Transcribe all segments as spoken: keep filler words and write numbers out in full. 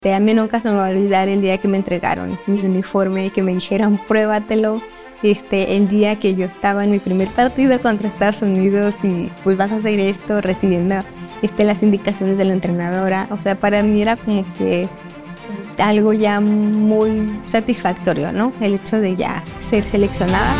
A mí nunca se me va a olvidar el día que me entregaron mi uniforme y que me dijeron pruébatelo. Este, el día que yo estaba en mi primer partido contra Estados Unidos y pues vas a hacer esto recibiendo este, las indicaciones de la entrenadora. O sea, para mí era como que algo ya muy satisfactorio, ¿no? El hecho de ya ser seleccionada.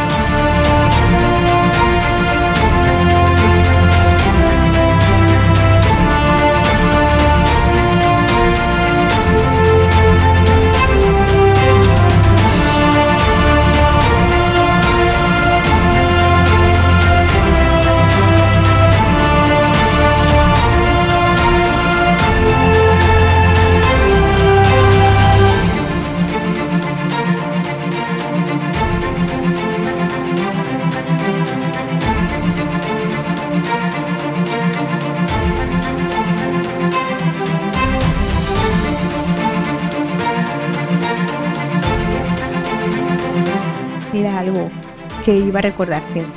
Era algo que iba a recordar siempre.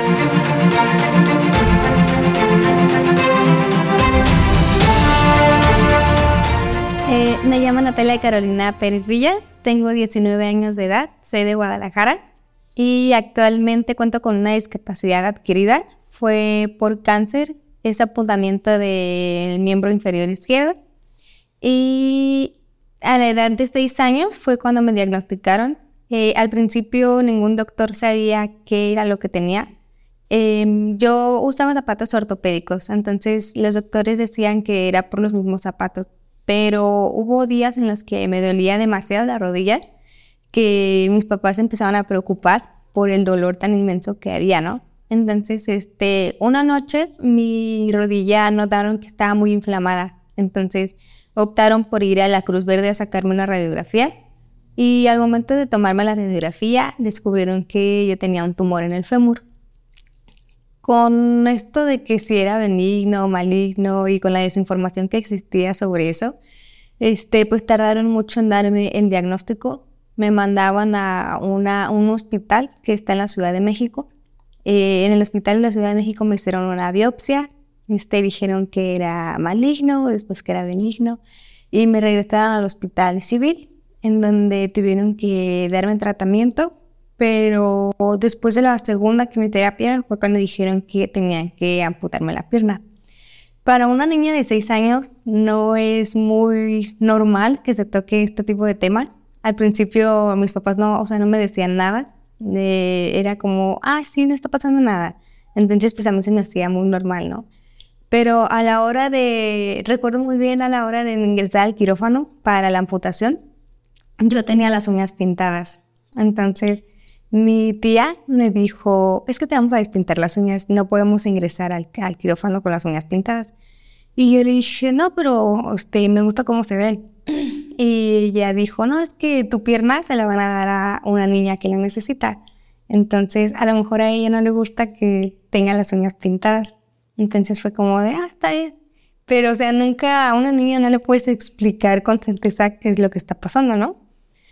Eh, me llamo Natalia Carolina Pérez Villa, tengo diecinueve años de edad, soy de Guadalajara y actualmente cuento con una discapacidad adquirida. Fue por cáncer, es apuntamiento del miembro inferior izquierdo y a la edad de seis años fue cuando me diagnosticaron. Eh, al principio ningún doctor sabía qué era lo que tenía. Eh, yo usaba zapatos ortopédicos, entonces los doctores decían que era por los mismos zapatos, pero hubo días en los que me dolía demasiado la rodilla que mis papás empezaron a preocupar por el dolor tan inmenso que había, ¿no? Entonces, este, una noche mi rodilla notaron que estaba muy inflamada, entonces optaron por ir a la Cruz Verde a sacarme una radiografía. Y al momento de tomarme la radiografía, descubrieron que yo tenía un tumor en el fémur. Con esto de que si era benigno o maligno y con la desinformación que existía sobre eso, este, pues tardaron mucho en darme el diagnóstico. Me mandaban a una, un hospital que está en la Ciudad de México. Eh, en el hospital de la Ciudad de México me hicieron una biopsia. Este, dijeron que era maligno, después que era benigno. Y me regresaron al hospital civil, en donde tuvieron que darme tratamiento, pero después de la segunda quimioterapia fue cuando dijeron que tenían que amputarme la pierna. Para una niña de seis años no es muy normal que se toque este tipo de tema. Al principio mis papás no, o sea, no me decían nada, eh, era como, ah, sí, no está pasando nada. Entonces pues a mí se me hacía muy normal, ¿no? Pero a la hora de, recuerdo muy bien a la hora de ingresar al quirófano para la amputación, yo tenía las uñas pintadas. Entonces mi tía me dijo, es que te vamos a despintar las uñas, no podemos ingresar al, al quirófano con las uñas pintadas. Y yo le dije, no, pero este, me gusta cómo se ven. Y ella dijo, no, es que tu pierna se la van a dar a una niña que la necesita. Entonces a lo mejor a ella no le gusta que tenga las uñas pintadas. Entonces fue como de, ah, está bien. Pero o sea, nunca a una niña no le puedes explicar con certeza qué es lo que está pasando, ¿no?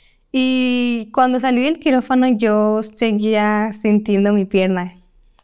Y cuando salí del quirófano yo seguía sintiendo mi pierna.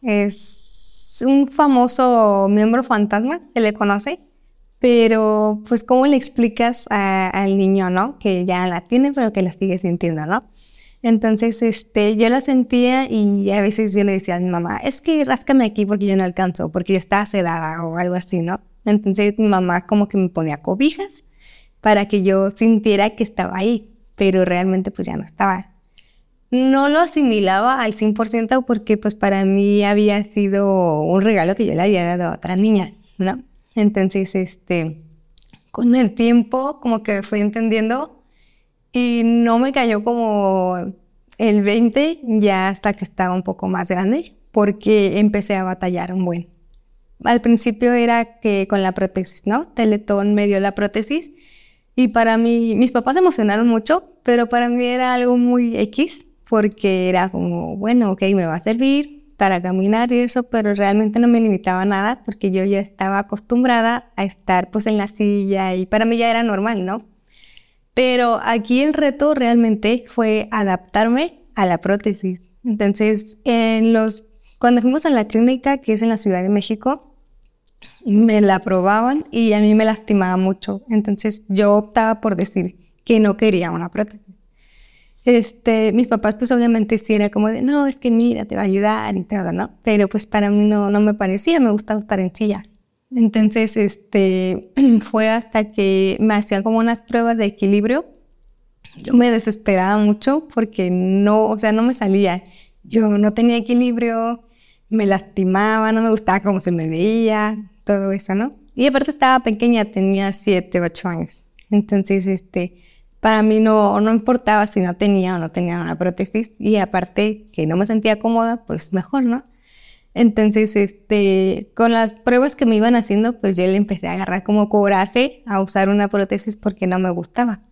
Es un famoso miembro fantasma, se le conoce, pero pues ¿cómo le explicas a, al niño, ¿no? Que ya la tiene pero que la sigue sintiendo, ¿no? Entonces este, yo la sentía y a veces yo le decía a mi mamá, es que ráscame aquí porque yo no alcanzo, porque yo estaba sedada o algo así, ¿no? Entonces mi mamá como que me ponía cobijas para que yo sintiera que estaba ahí, pero realmente pues ya no estaba. No lo asimilaba al cien por ciento porque pues para mí había sido un regalo que yo le había dado a otra niña, ¿no? Entonces, este, con el tiempo como que fui entendiendo y no me cayó como el veinte ya hasta que estaba un poco más grande porque empecé a batallar un buen. Al principio era que con la prótesis, ¿no? Teletón me dio la prótesis. Y para mí, mis papás se emocionaron mucho, pero para mí era algo muy X, porque era como, bueno, ok, me va a servir para caminar y eso, pero realmente no me limitaba a nada, porque yo ya estaba acostumbrada a estar pues en la silla y para mí ya era normal, ¿no? Pero aquí el reto realmente fue adaptarme a la prótesis. Entonces, en los, cuando fuimos a la clínica, que es en la Ciudad de México, me la probaban y a mí me lastimaba mucho. Entonces yo optaba por decir que no quería una prótesis. Este, mis papás pues obviamente sí era como de, no, es que mira, te va a ayudar y todo, ¿no? Pero pues para mí no, no me parecía, me gustaba estar en silla. Entonces, este, fue hasta que me hacían como unas pruebas de equilibrio. Yo me desesperaba mucho porque no, o sea, no me salía. Yo no tenía equilibrio, me lastimaba, no me gustaba cómo se me veía, todo eso, ¿no? Y aparte estaba pequeña, tenía siete, ocho años. Entonces, este, para mí no, no importaba si no tenía o no tenía una prótesis. Y aparte que no me sentía cómoda, pues mejor, ¿no? Entonces, este, con las pruebas que me iban haciendo, pues yo le empecé a agarrar como coraje a usar una prótesis porque no me gustaba.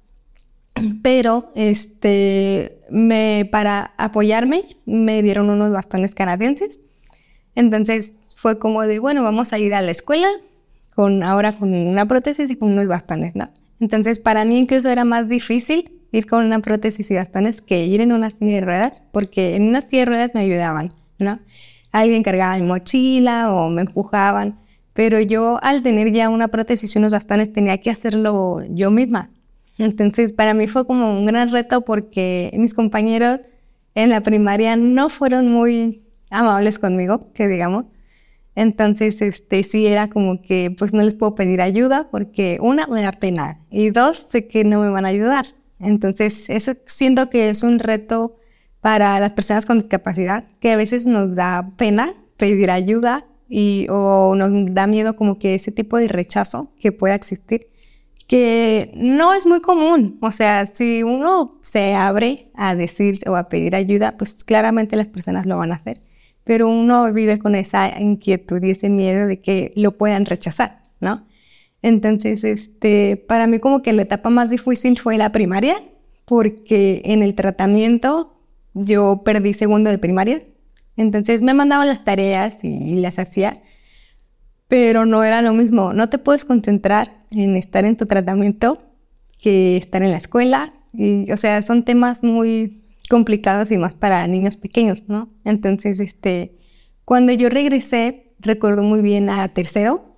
Pero, este, me, para apoyarme, me dieron unos bastones canadienses. Entonces fue como de, bueno, vamos a ir a la escuela con, ahora con una prótesis y con unos bastones, ¿no? Entonces para mí incluso era más difícil ir con una prótesis y bastones que ir en una silla de ruedas, porque en una silla de ruedas me ayudaban, ¿no? Alguien cargaba mi mochila o me empujaban, pero yo al tener ya una prótesis y unos bastones tenía que hacerlo yo misma. Entonces para mí fue como un gran reto porque mis compañeros en la primaria no fueron muy amables conmigo, que digamos. Entonces, este, sí era como que, pues no les puedo pedir ayuda porque una, me da pena y dos, sé que no me van a ayudar. Entonces, eso siento que es un reto para las personas con discapacidad, que a veces nos da pena pedir ayuda y, o nos da miedo como que ese tipo de rechazo que pueda existir, que no es muy común. O sea, si uno se abre a decir o a pedir ayuda, pues claramente las personas lo van a hacer. Pero uno vive con esa inquietud y ese miedo de que lo puedan rechazar, ¿no? Entonces, este, para mí como que la etapa más difícil fue la primaria, porque en el tratamiento yo perdí segundo de primaria. Entonces me mandaban las tareas y las hacía, pero no era lo mismo. No te puedes concentrar en estar en tu tratamiento que estar en la escuela. Y, o sea, son temas muy complicados y más para niños pequeños, ¿no? Entonces, este, cuando yo regresé, recuerdo muy bien a tercero,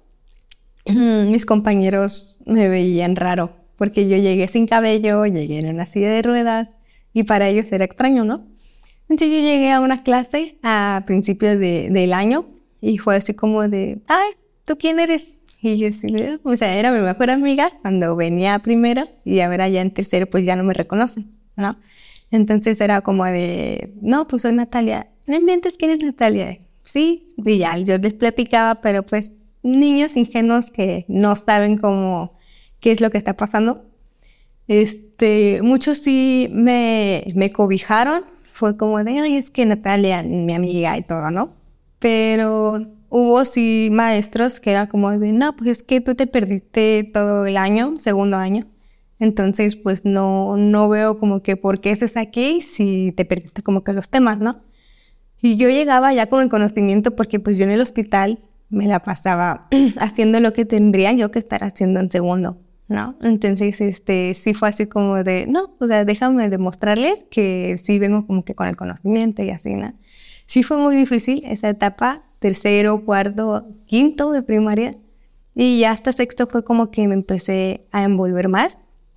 mis compañeros me veían raro, porque yo llegué sin cabello, llegué en una silla de ruedas, y para ellos era extraño, ¿no? Entonces yo llegué a una clase a principios de, del año, y fue así como de, ay, ¿tú quién eres? Y yo así, o sea, era mi mejor amiga cuando venía primero, y ahora ya en tercero pues ya no me reconocen, ¿no? Entonces era como de, no, pues soy Natalia. ¿No inventes quién es Natalia? Sí, y ya, yo les platicaba, pero pues niños ingenuos que no saben cómo, qué es lo que está pasando. Este, muchos sí me, me cobijaron, fue como de, ay, es que Natalia, mi amiga y todo, ¿no? Pero hubo sí maestros que era como de, no, pues es que tú te perdiste todo el año, segundo año. Entonces, pues no, no veo como que por qué estás aquí si te perdiste como que los temas, ¿no? Y yo llegaba ya con el conocimiento porque pues yo en el hospital me la pasaba haciendo lo que tendría yo que estar haciendo en segundo, ¿no? Entonces, este, sí fue así como de, no, o sea, déjame demostrarles que sí vengo como que con el conocimiento y así, ¿no? Sí fue muy difícil esa etapa, tercero, cuarto, quinto de primaria, y ya hasta sexto fue como que me empecé a envolver más.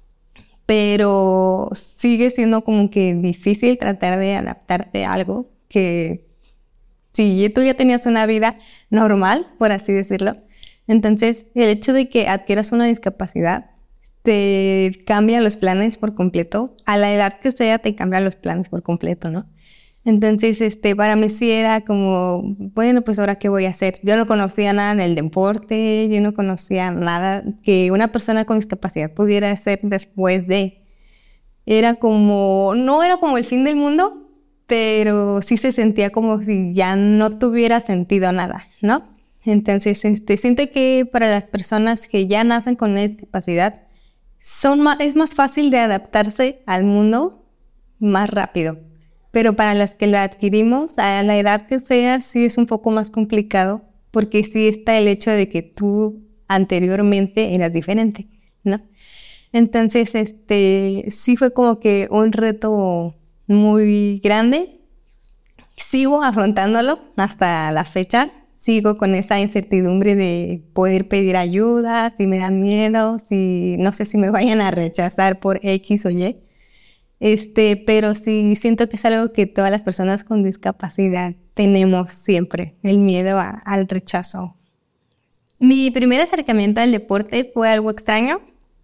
Pero sigue siendo como que difícil tratar de adaptarte a algo que si tú ya tenías una vida normal, por así decirlo, entonces el hecho de que adquieras una discapacidad te cambia los planes por completo. A la edad que sea te cambian los planes por completo, ¿no? Entonces, este, para mí sí era como, bueno, pues ahora qué voy a hacer. Yo no conocía nada del deporte, yo no conocía nada que una persona con discapacidad pudiera hacer después de. Era como, no era como el fin del mundo, pero sí se sentía como si ya no tuviera sentido nada, ¿no? Entonces, este, siento que para las personas que ya nacen con una discapacidad, son más, es más fácil de adaptarse al mundo más rápido. Pero para las que lo adquirimos, a la edad que sea, sí es un poco más complicado, porque sí está el hecho de que tú anteriormente eras diferente, ¿no? Entonces, este, sí fue como que un reto muy grande. Sigo afrontándolo hasta la fecha. sigo con esa incertidumbre de poder pedir ayuda, si me da miedo, si no sé si me vayan a rechazar por X o Y. Este, pero sí siento que es algo que todas las personas con discapacidad tenemos siempre, el miedo a- al rechazo. Mi primer acercamiento al deporte fue algo extraño.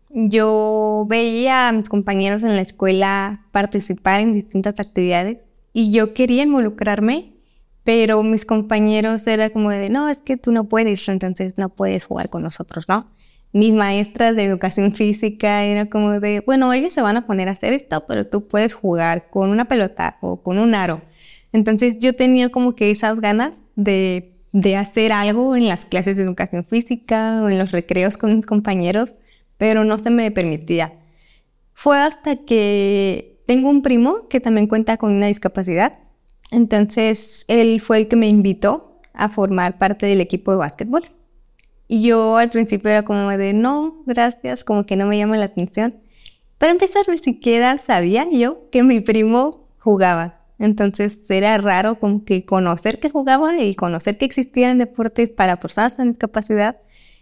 Yo veía a mis compañeros en la escuela participar en distintas actividades y yo quería involucrarme, pero mis compañeros era como de, no, es que tú no puedes, entonces no puedes jugar con nosotros, ¿no? Mis maestras de educación física era como de, bueno, ellos se van a poner a hacer esto, pero tú puedes jugar con una pelota o con un aro. Entonces yo tenía como que esas ganas de, de hacer algo en las clases de educación física o en los recreos con mis compañeros, pero no se me permitía. Fue hasta que tengo un primo que también cuenta con una discapacidad. Entonces él fue el que me invitó a formar parte del equipo de básquetbol. Y yo al principio era como de, no, gracias, como que no me llama la atención. Para empezar, ni siquiera sabía yo que mi primo jugaba. Entonces era raro como que conocer que jugaba y conocer que existían deportes para personas con discapacidad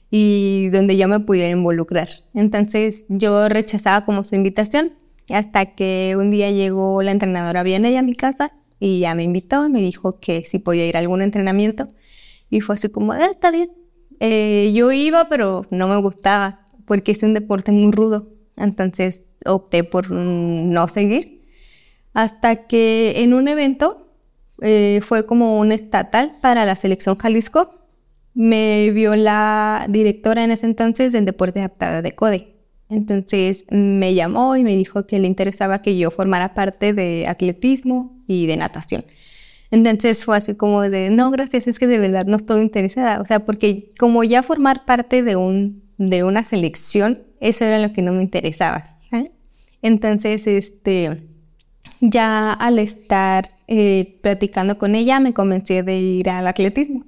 y donde yo me pudiera involucrar. Entonces yo rechazaba como su invitación hasta que un día llegó la entrenadora Vianey a mi casa y ya me invitó y me dijo que si podía ir a algún entrenamiento. Y fue así como, ah, está bien. Eh, yo iba, pero no me gustaba porque es un deporte muy rudo. Entonces opté por mm, no seguir. Hasta que en un evento, eh, fue como un estatal para la selección Jalisco, me vio la directora en ese entonces del deporte adaptado de CODE. Entonces me llamó y me dijo que le interesaba que yo formara parte de atletismo y de natación. Entonces fue así como de, no, gracias, es que de verdad no estoy interesada. O sea, porque como ya formar parte de, un, de una selección, eso era lo que no me interesaba. ¿eh? Entonces, este, ya al estar eh, platicando con ella, me convencí de ir al atletismo.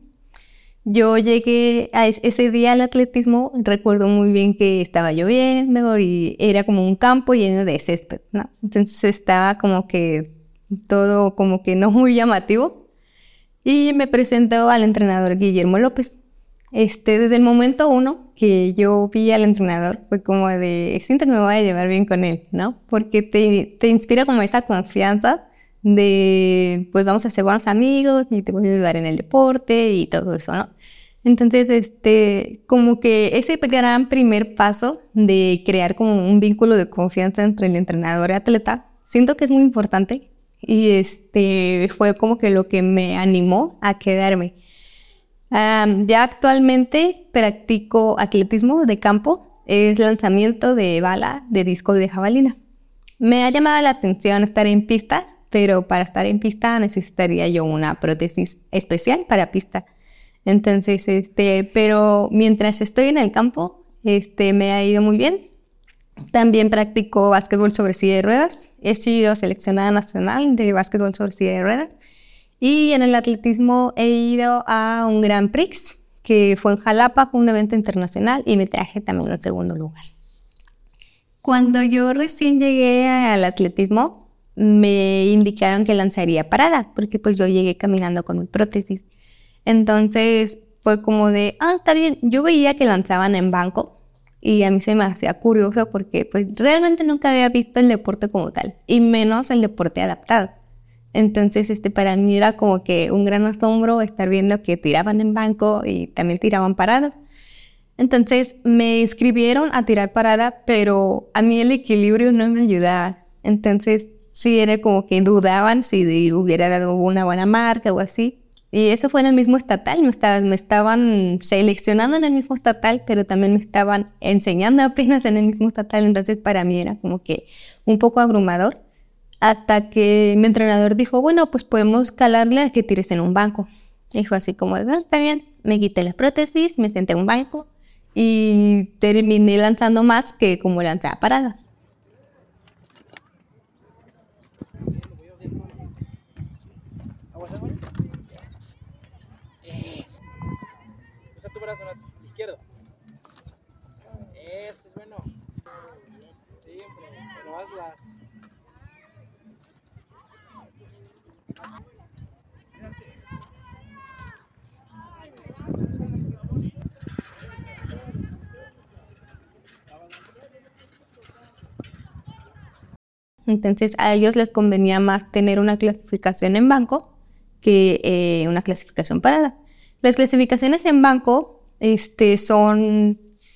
Yo llegué a es- ese día al atletismo, recuerdo muy bien que estaba lloviendo y era como un campo lleno de césped, ¿no? Entonces estaba como que todo como que no muy llamativo y me presentó al entrenador Guillermo López. Este, desde el momento uno que yo vi al entrenador fue como de, siento que me voy a llevar bien con él, ¿no? Porque te, te inspira como esa confianza de, pues vamos a ser buenos amigos y te voy a ayudar en el deporte y todo eso, ¿no? Entonces, este, como que ese gran primer paso de crear como un vínculo de confianza entre el entrenador y atleta, siento que es muy importante y este, fue como que lo que me animó a quedarme. Um, ya actualmente practico atletismo de campo, es lanzamiento de bala de disco de jabalina. Me ha llamado la atención estar en pista, pero para estar en pista necesitaría yo una prótesis especial para pista. Entonces, este, pero mientras estoy en el campo, este, me ha ido muy bien. También practico básquetbol sobre silla de ruedas. He sido seleccionada nacional de básquetbol sobre silla de ruedas. Y en el atletismo he ido a un Grand Prix, que fue en Jalapa, fue un evento internacional y me traje también el segundo lugar. Cuando yo recién llegué al atletismo, me indicaron que lanzaría parada, porque pues yo llegué caminando con mi prótesis. Entonces fue como de, ah, está bien. Yo veía que lanzaban en banco y a mí se me hacía curioso porque pues realmente nunca había visto el deporte como tal, y menos el deporte adaptado. Entonces, este, para mí era como que un gran asombro estar viendo que tiraban en banco y también tiraban paradas. Entonces me inscribieron a tirar parada, pero a mí el equilibrio no me ayudaba. Entonces sí era como que dudaban si hubiera dado una buena marca o así. Y eso fue en el mismo estatal, me estaban, me estaban seleccionando en el mismo estatal, pero también me estaban enseñando apenas en el mismo estatal. Entonces para mí era como que un poco abrumador. Hasta que mi entrenador dijo, bueno, pues podemos calarle a que tires en un banco. Y fue así como, ah, está bien. Me quité las prótesis, me senté en un banco y terminé lanzando más que como lanzaba parada. Usa tu brazo izquierdo. Eso es bueno. Siempre. Pero hazlas. Entonces a ellos les convenía más tener una clasificación en banco que eh, una clasificación parada. Las clasificaciones en banco este, son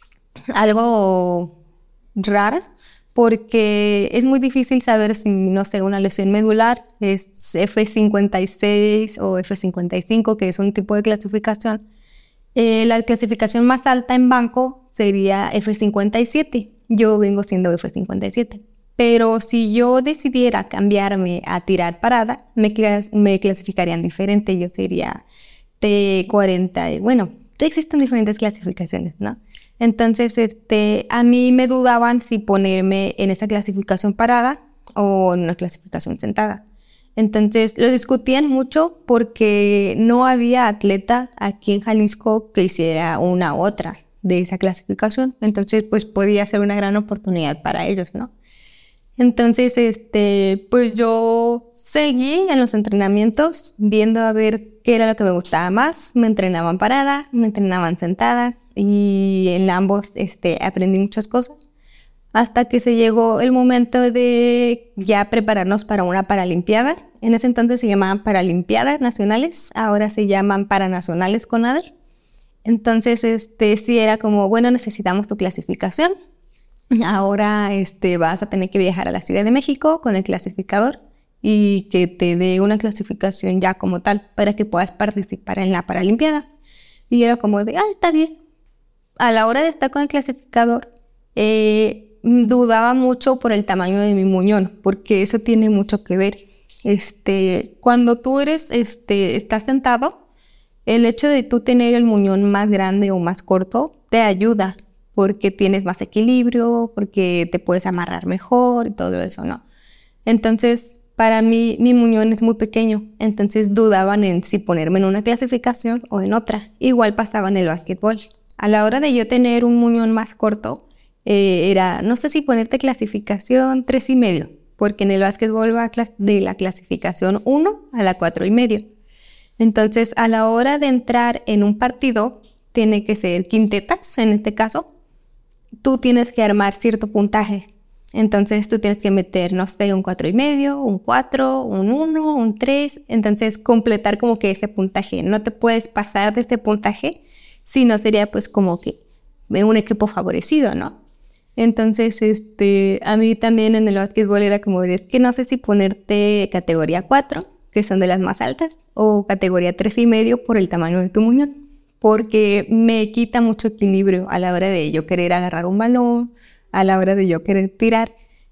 algo raras porque es muy difícil saber si, no sé, una lesión medular es F cincuenta y seis o F cincuenta y cinco, que es un tipo de clasificación. Eh, la clasificación más alta en banco sería F cincuenta y siete. Yo vengo siendo F cincuenta y siete. Pero si yo decidiera cambiarme a tirar parada, me, clas- me clasificarían diferente. Yo sería T cuarenta. Y bueno, existen diferentes clasificaciones, ¿no? Entonces, este, a mí me dudaban si ponerme en esa clasificación parada o en una clasificación sentada. Entonces, lo discutían mucho porque no había atleta aquí en Jalisco que hiciera una u otra de esa clasificación. Entonces, pues podía ser una gran oportunidad para ellos, ¿no? Entonces, este, pues yo seguí en los entrenamientos viendo a ver qué era lo que me gustaba más. Me entrenaban parada, me entrenaban sentada y en ambos este, aprendí muchas cosas hasta que se llegó el momento de ya prepararnos para una Paralimpiada. En ese entonces se llamaban Paralimpiadas Nacionales, ahora se llaman Paranacionales CONADER. Entonces, este, sí era como, bueno, necesitamos tu clasificación. Ahora este, vas a tener que viajar a la Ciudad de México con el clasificador y que te dé una clasificación ya como tal para que puedas participar en la Paralimpiada. Y era como de, ah, está bien. A la hora de estar con el clasificador, eh, dudaba mucho por el tamaño de mi muñón, porque eso tiene mucho que ver. Este, cuando tú eres, este, estás sentado, el hecho de tú tener el muñón más grande o más corto te ayuda porque tienes más equilibrio, porque te puedes amarrar mejor y todo eso, ¿no? Entonces, para mí, mi muñón es muy pequeño, entonces dudaban en si ponerme en una clasificación o en otra. Igual pasaba en el básquetbol. A la hora de yo tener un muñón más corto, eh, era, no sé si ponerte clasificación tres y medio, porque en el básquetbol va de la clasificación uno a la cuatro y medio. Entonces, a la hora de entrar en un partido, tiene que ser quintetas, en este caso, tú tienes que armar cierto puntaje. Entonces tú tienes que meter, no sé, un cuatro y medio, un cuatro, un uno, un tres. Entonces completar como que ese puntaje. No te puedes pasar de este puntaje, si no sería pues como que un equipo favorecido, ¿no? Entonces, este, a mí también en el básquetbol era como, es que no sé si ponerte categoría cuatro, que son de las más altas, o categoría tres y medio por el tamaño de tu muñón. Porque me quita mucho equilibrio a la hora de yo querer agarrar un balón, a la hora de yo querer tirar,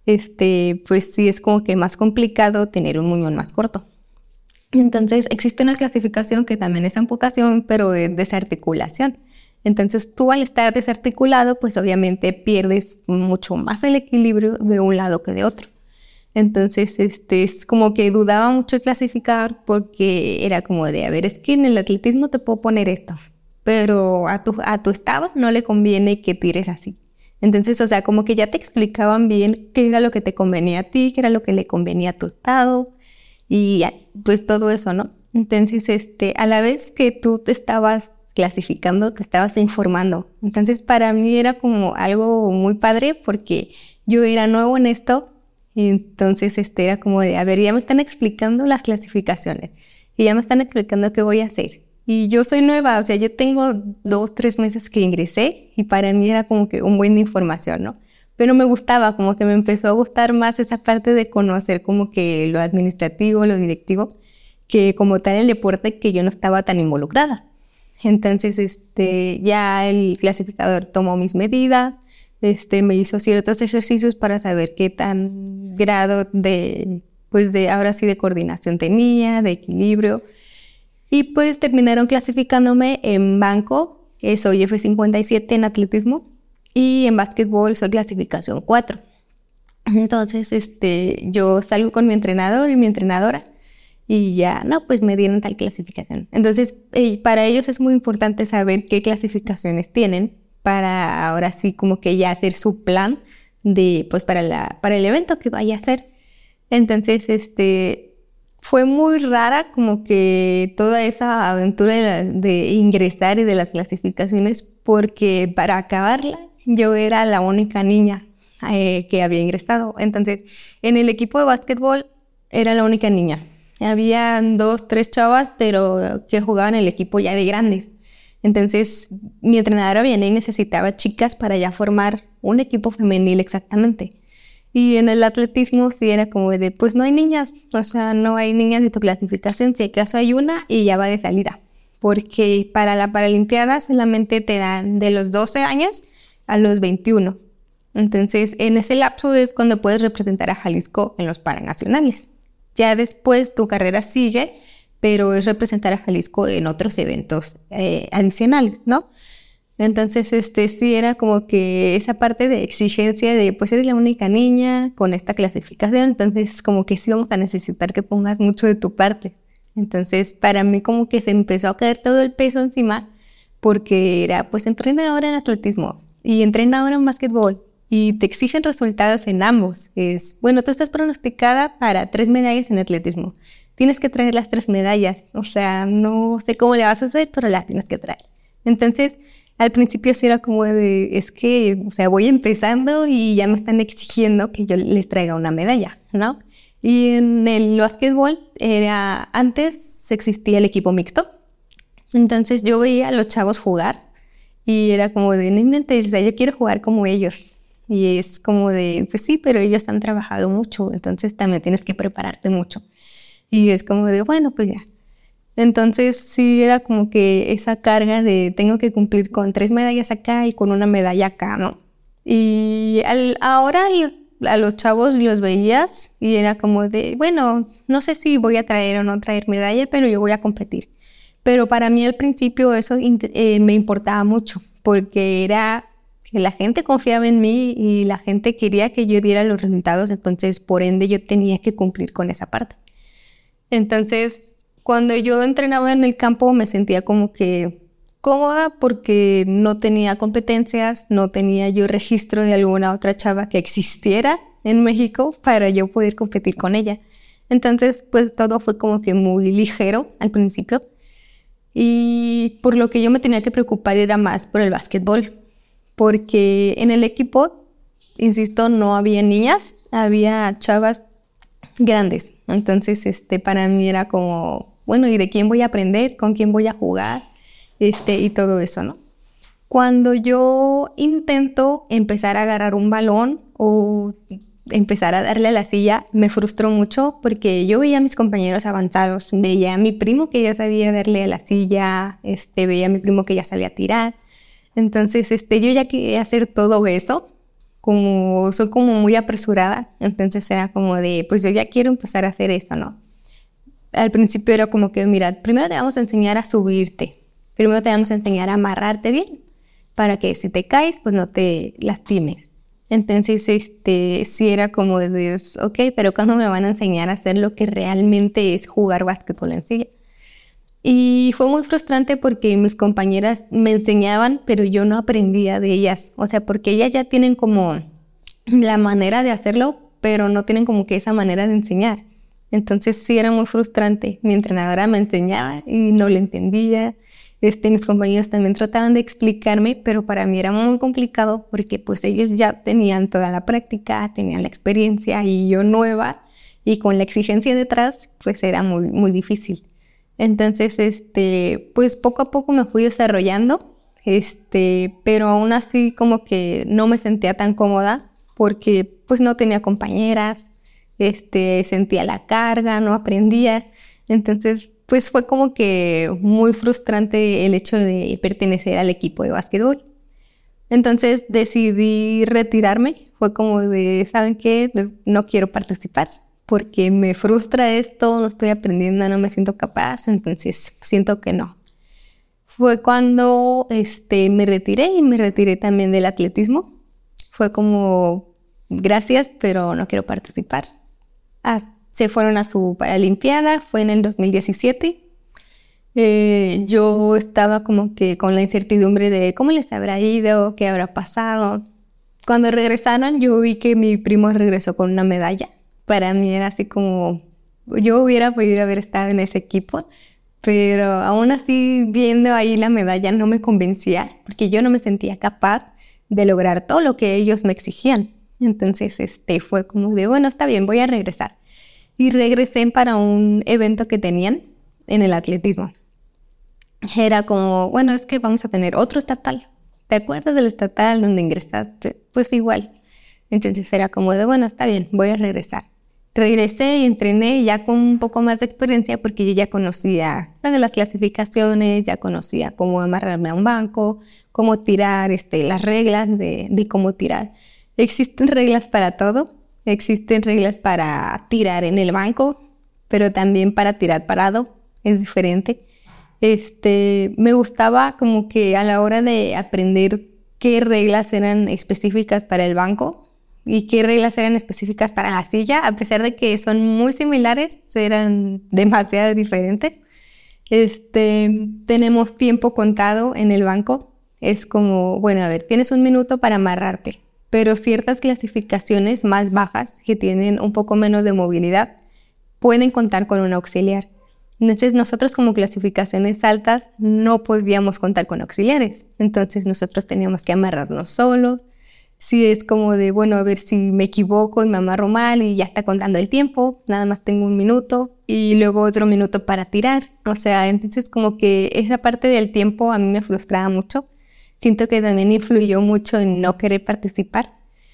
este, pues sí es como que más complicado tener un muñón más corto. Entonces existe una clasificación que también es amputación, pero es desarticulación. Entonces tú al estar desarticulado, pues obviamente pierdes mucho más el equilibrio de un lado que de otro. Entonces, este, es como que dudaba mucho de clasificar porque era como de, a ver, es que en el atletismo te puedo poner esto, pero a tu, a tu estado no le conviene que tires así. Entonces, o sea, como que ya te explicaban bien qué era lo que te convenía a ti, qué era lo que le convenía a tu estado y pues todo eso, ¿no? Entonces, este, a la vez que tú te estabas clasificando, te estabas informando. Entonces, para mí era como algo muy padre porque yo era nuevo en esto. Y entonces este era como de, a ver, ya me están explicando las clasificaciones y ya me están explicando qué voy a hacer. Y yo soy nueva, o sea, yo tengo dos, tres meses que ingresé y para mí era como que un buen de información, ¿no? Pero me gustaba, como que me empezó a gustar más esa parte de conocer como que lo administrativo, lo directivo, que como tal el deporte que yo no estaba tan involucrada. Entonces, este, ya el clasificador tomó mis medidas. Este, me hizo ciertos ejercicios para saber qué tan grado de, pues de, ahora sí de coordinación tenía, de equilibrio. Y pues terminaron clasificándome en banco, que soy F cincuenta y siete en atletismo, y en básquetbol soy clasificación cuatro. Entonces, este, yo salgo con mi entrenador y mi entrenadora, y ya, no, pues me dieron tal clasificación. Entonces, eh, para ellos es muy importante saber qué clasificaciones tienen, para ahora sí como que ya hacer su plan de, pues para, la, para el evento que vaya a hacer. Entonces, este, fue muy rara como que toda esa aventura de, la, de ingresar y de las clasificaciones, porque para acabarla yo era la única niña eh, que había ingresado. Entonces, en el equipo de básquetbol era la única niña. Había dos, tres chavas, pero que jugaban en el equipo ya de grandes. Entonces, mi entrenadora viene y necesitaba chicas para ya formar un equipo femenil exactamente. Y en el atletismo sí era como de, pues no hay niñas, o sea, no hay niñas de tu clasificación, si acaso hay una y ya va de salida. Porque para la Paralimpiada solamente te dan de los doce años a los veintiuno. Entonces, en ese lapso es cuando puedes representar a Jalisco en los Paranacionales. Ya después tu carrera sigue, pero es representar a Jalisco en otros eventos eh, adicionales, ¿no? Entonces, este sí era como que esa parte de exigencia de, pues eres la única niña con esta clasificación, entonces como que sí vamos a necesitar que pongas mucho de tu parte. Entonces, para mí como que se empezó a caer todo el peso encima porque era pues entrenadora en atletismo y entrenadora en básquetbol y te exigen resultados en ambos. Es, bueno, tú estás pronosticada para tres medallas en atletismo. Tienes que traer las tres medallas. O sea, no sé cómo le vas a hacer, pero las tienes que traer. Entonces, al principio sí era como de, es que, o sea, voy empezando y ya me están exigiendo que yo les traiga una medalla, ¿no? Y en el básquetbol era, antes existía el equipo mixto. Entonces yo veía a los chavos jugar y era como de, no inventes, o sea, yo quiero jugar como ellos. Y es como de, pues sí, pero ellos han trabajado mucho, entonces también tienes que prepararte mucho. Y es como de, bueno, pues ya. Entonces sí era como que esa carga de tengo que cumplir con tres medallas acá y con una medalla acá, ¿no? Y al, ahora a los chavos los veías y era como de, bueno, no sé si voy a traer o no traer medalla, pero yo voy a competir. Pero para mí al principio eso eh, me importaba mucho, porque era que la gente confiaba en mí y la gente quería que yo diera los resultados, entonces por ende yo tenía que cumplir con esa parte. Entonces, cuando yo entrenaba en el campo me sentía como que cómoda porque no tenía competencias, no tenía yo registro de alguna otra chava que existiera en México para yo poder competir con ella. Entonces, pues todo fue como que muy ligero al principio. Y por lo que yo me tenía que preocupar era más por el básquetbol, porque en el equipo, insisto, no había niñas, había chavas grandes. Entonces, este, para mí era como, bueno, ¿y de quién voy a aprender? ¿Con quién voy a jugar? Este, y todo eso, ¿no? Cuando yo intento empezar a agarrar un balón o empezar a darle a la silla, me frustró mucho porque yo veía a mis compañeros avanzados, veía a mi primo que ya sabía darle a la silla, este, veía a mi primo que ya sabía tirar. Entonces, este, yo ya quería hacer todo eso, como soy como muy apresurada, entonces era como de, pues yo ya quiero empezar a hacer esto, ¿no? Al principio era como que, mira, primero te vamos a enseñar a subirte, primero te vamos a enseñar a amarrarte bien, para que si te caes, pues no te lastimes. Entonces, este, sí era como de Dios, ok, pero ¿cuándo me van a enseñar a hacer lo que realmente es jugar básquetbol en silla? Y fue muy frustrante porque mis compañeras me enseñaban, pero yo no aprendía de ellas. O sea, porque ellas ya tienen como la manera de hacerlo, pero no tienen como que esa manera de enseñar. Entonces sí era muy frustrante. Mi entrenadora me enseñaba y no le entendía. Este, mis compañeros también trataban de explicarme, pero para mí era muy complicado porque pues ellos ya tenían toda la práctica, tenían la experiencia y yo nueva, y con la exigencia detrás, pues era muy, muy difícil. Entonces, este, pues poco a poco me fui desarrollando, este, pero aún así como que no me sentía tan cómoda porque pues no tenía compañeras, este, sentía la carga, no aprendía. Entonces, pues fue como que muy frustrante el hecho de pertenecer al equipo de básquetbol. Entonces decidí retirarme, fue como de, ¿saben qué? No quiero participar porque me frustra esto, no estoy aprendiendo, no me siento capaz, entonces siento que no. Fue cuando este, me retiré y me retiré también del atletismo. Fue como, gracias, pero no quiero participar. Ah, se fueron a su Paralimpiada, fue en el dos mil diecisiete. Eh, yo estaba como que con la incertidumbre de cómo les habrá ido, qué habrá pasado. Cuando regresaron, yo vi que mi primo regresó con una medalla. Para mí era así como, yo hubiera podido haber estado en ese equipo, pero aún así viendo ahí la medalla no me convencía, porque yo no me sentía capaz de lograr todo lo que ellos me exigían. Entonces, este, fue como de, bueno, está bien, voy a regresar. Y regresé para un evento que tenían en el atletismo. Era como, bueno, es que vamos a tener otro estatal. ¿Te acuerdas del estatal donde ingresaste? Pues igual. Entonces era como de, bueno, está bien, voy a regresar. Regresé y entrené ya con un poco más de experiencia porque yo ya conocía las de las clasificaciones, ya conocía cómo amarrarme a un banco, cómo tirar, este, las reglas de, de cómo tirar. Existen reglas para todo, existen reglas para tirar en el banco, pero también para tirar parado, es diferente. Este, me gustaba como que a la hora de aprender qué reglas eran específicas para el banco y qué reglas eran específicas para la silla, a pesar de que son muy similares, eran demasiado diferentes. Este, tenemos tiempo contado en el banco. Es como, bueno, a ver, tienes un minuto para amarrarte, pero ciertas clasificaciones más bajas que tienen un poco menos de movilidad pueden contar con un auxiliar. Entonces nosotros como clasificaciones altas no podíamos contar con auxiliares. Entonces nosotros teníamos que amarrarnos solos. Si es como de, bueno, a ver si me equivoco y me amarro mal y ya está contando el tiempo, nada más tengo un minuto y luego otro minuto para tirar. O sea, entonces como que esa parte del tiempo a mí me frustraba mucho. Siento que también influyó mucho en no querer participar.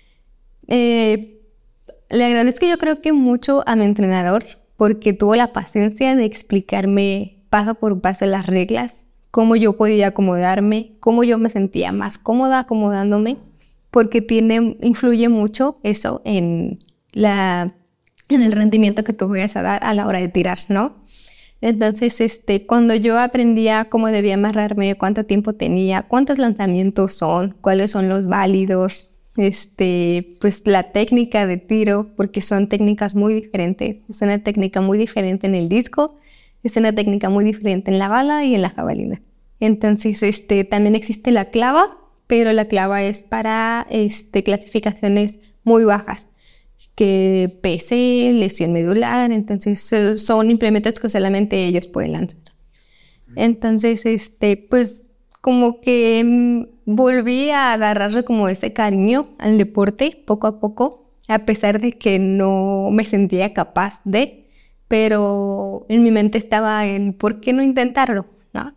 Eh, le agradezco yo creo que mucho a mi entrenador porque tuvo la paciencia de explicarme paso por paso las reglas, cómo yo podía acomodarme, cómo yo me sentía más cómoda acomodándome, porque tiene, influye mucho eso en, la, en el rendimiento que tú vayas a dar a la hora de tirar, ¿no? Entonces, este, cuando yo aprendía cómo debía amarrarme, cuánto tiempo tenía, cuántos lanzamientos son, cuáles son los válidos, este, pues la técnica de tiro, porque son técnicas muy diferentes. Es una técnica muy diferente en el disco, es una técnica muy diferente en la bala y en la jabalina. Entonces, este, también existe la clava, pero la clava es para este, clasificaciones muy bajas, que P C, lesión medular, entonces son implementos que solamente ellos pueden lanzar. Entonces, este, pues como que mmm, volví a agarrarle como ese cariño al deporte poco a poco, a pesar de que no me sentía capaz de, pero en mi mente estaba en ¿por qué no intentarlo? ¿No?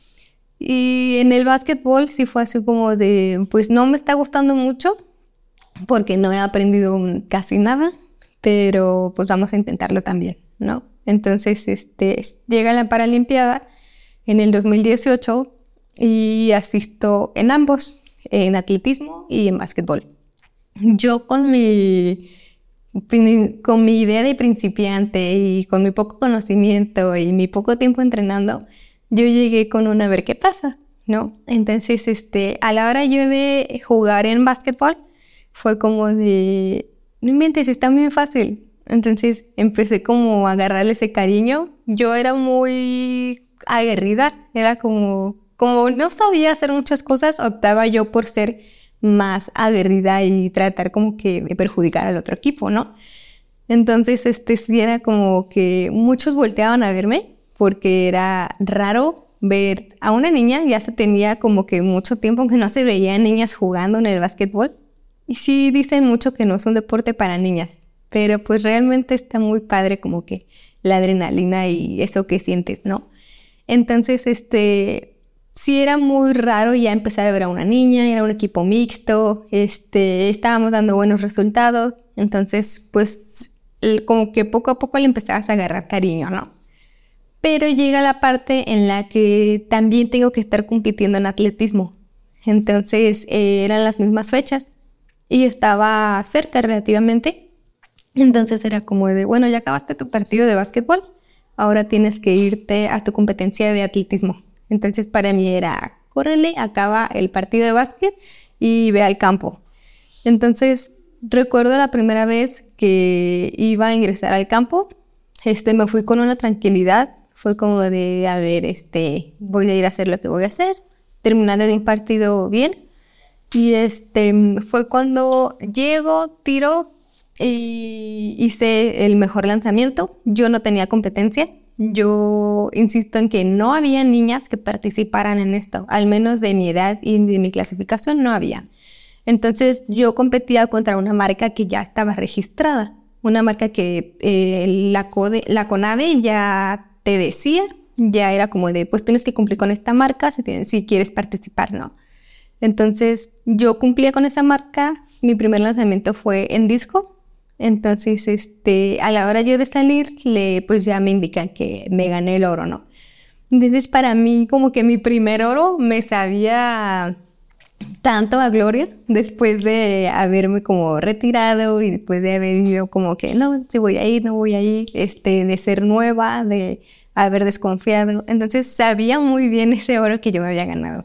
Y en el básquetbol sí fue así como de, pues no me está gustando mucho, porque no he aprendido casi nada, pero pues vamos a intentarlo también, ¿no? Entonces, este, llega la Paralimpiada en el dos mil dieciocho y asisto en ambos, en atletismo y en básquetbol. Yo con mi, con mi idea de principiante y con mi poco conocimiento y mi poco tiempo entrenando, yo llegué con un a ver qué pasa, ¿no? Entonces, este, a la hora yo de jugar en básquetbol, fue como de, no inventes, está muy fácil. Entonces empecé como a agarrarle ese cariño. Yo era muy aguerrida, era como, como no sabía hacer muchas cosas, optaba yo por ser más aguerrida y tratar como que de perjudicar al otro equipo, ¿no? Entonces este sí era como que muchos volteaban a verme porque era raro ver a una niña, ya se tenía como que mucho tiempo que no se veían niñas jugando en el básquetbol. Y sí dicen mucho que no es un deporte para niñas, pero pues realmente está muy padre como que la adrenalina y eso que sientes, ¿no? Entonces, este, sí era muy raro ya empezar a ver a una niña, era un equipo mixto, este, estábamos dando buenos resultados, entonces pues el, como que poco a poco le empezabas a agarrar cariño, ¿no? Pero llega la parte en la que también tengo que estar compitiendo en atletismo, entonces eh, eran las mismas fechas. Y estaba cerca relativamente. Entonces era como de, bueno, ya acabaste tu partido de básquetbol, ahora tienes que irte a tu competencia de atletismo. Entonces para mí era, córrele, acaba el partido de básquet y ve al campo. Entonces recuerdo la primera vez que iba a ingresar al campo, este, me fui con una tranquilidad. Fue como de, a ver, este, voy a ir a hacer lo que voy a hacer, terminando de un partido bien. Y este fue cuando llego, tiro y hice el mejor lanzamiento. Yo no tenía competencia. Yo insisto en que no había niñas que participaran en esto, al menos de mi edad y de mi clasificación no había. Entonces yo competía contra una marca que ya estaba registrada, una marca que eh, la, CODE, la CONADE ya te decía, ya era como de, pues tienes que cumplir con esta marca si, tienes, si quieres participar, ¿no? Entonces yo cumplía con esa marca, mi primer lanzamiento fue en disco, entonces este, a la hora yo de salir, le, pues ya me indican que me gané el oro, ¿no? Entonces para mí como que mi primer oro me sabía tanto a gloria después de haberme como retirado y después de haber ido como que no, si voy a ir, no voy a ir, este, de ser nueva, de haber desconfiado. Entonces sabía muy bien ese oro que yo me había ganado.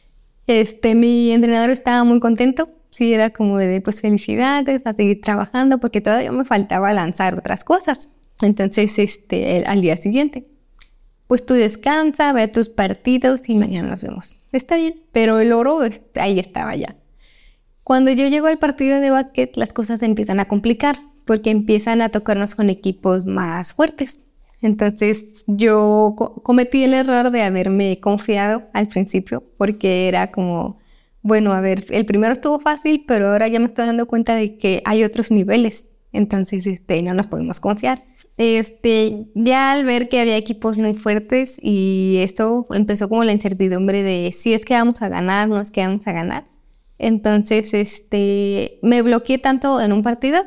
Este, mi entrenador estaba muy contento, sí, era como de pues felicidades, a seguir trabajando porque todavía me faltaba lanzar otras cosas. Entonces, este, al día siguiente, pues tú descansa, ve tus partidos y mañana nos vemos. Está bien, pero el oro ahí estaba ya. Cuando yo llego al partido de básquet, las cosas se empiezan a complicar porque empiezan a tocarnos con equipos más fuertes. Entonces yo co- cometí el error de haberme confiado al principio porque era como, bueno, a ver, el primero estuvo fácil, pero ahora ya me estoy dando cuenta de que hay otros niveles. Entonces, este, no nos podemos confiar. Este, ya al ver que había equipos muy fuertes y esto empezó como la incertidumbre de si es que vamos a ganar, no es que vamos a ganar. Entonces, este, me bloqueé tanto en un partido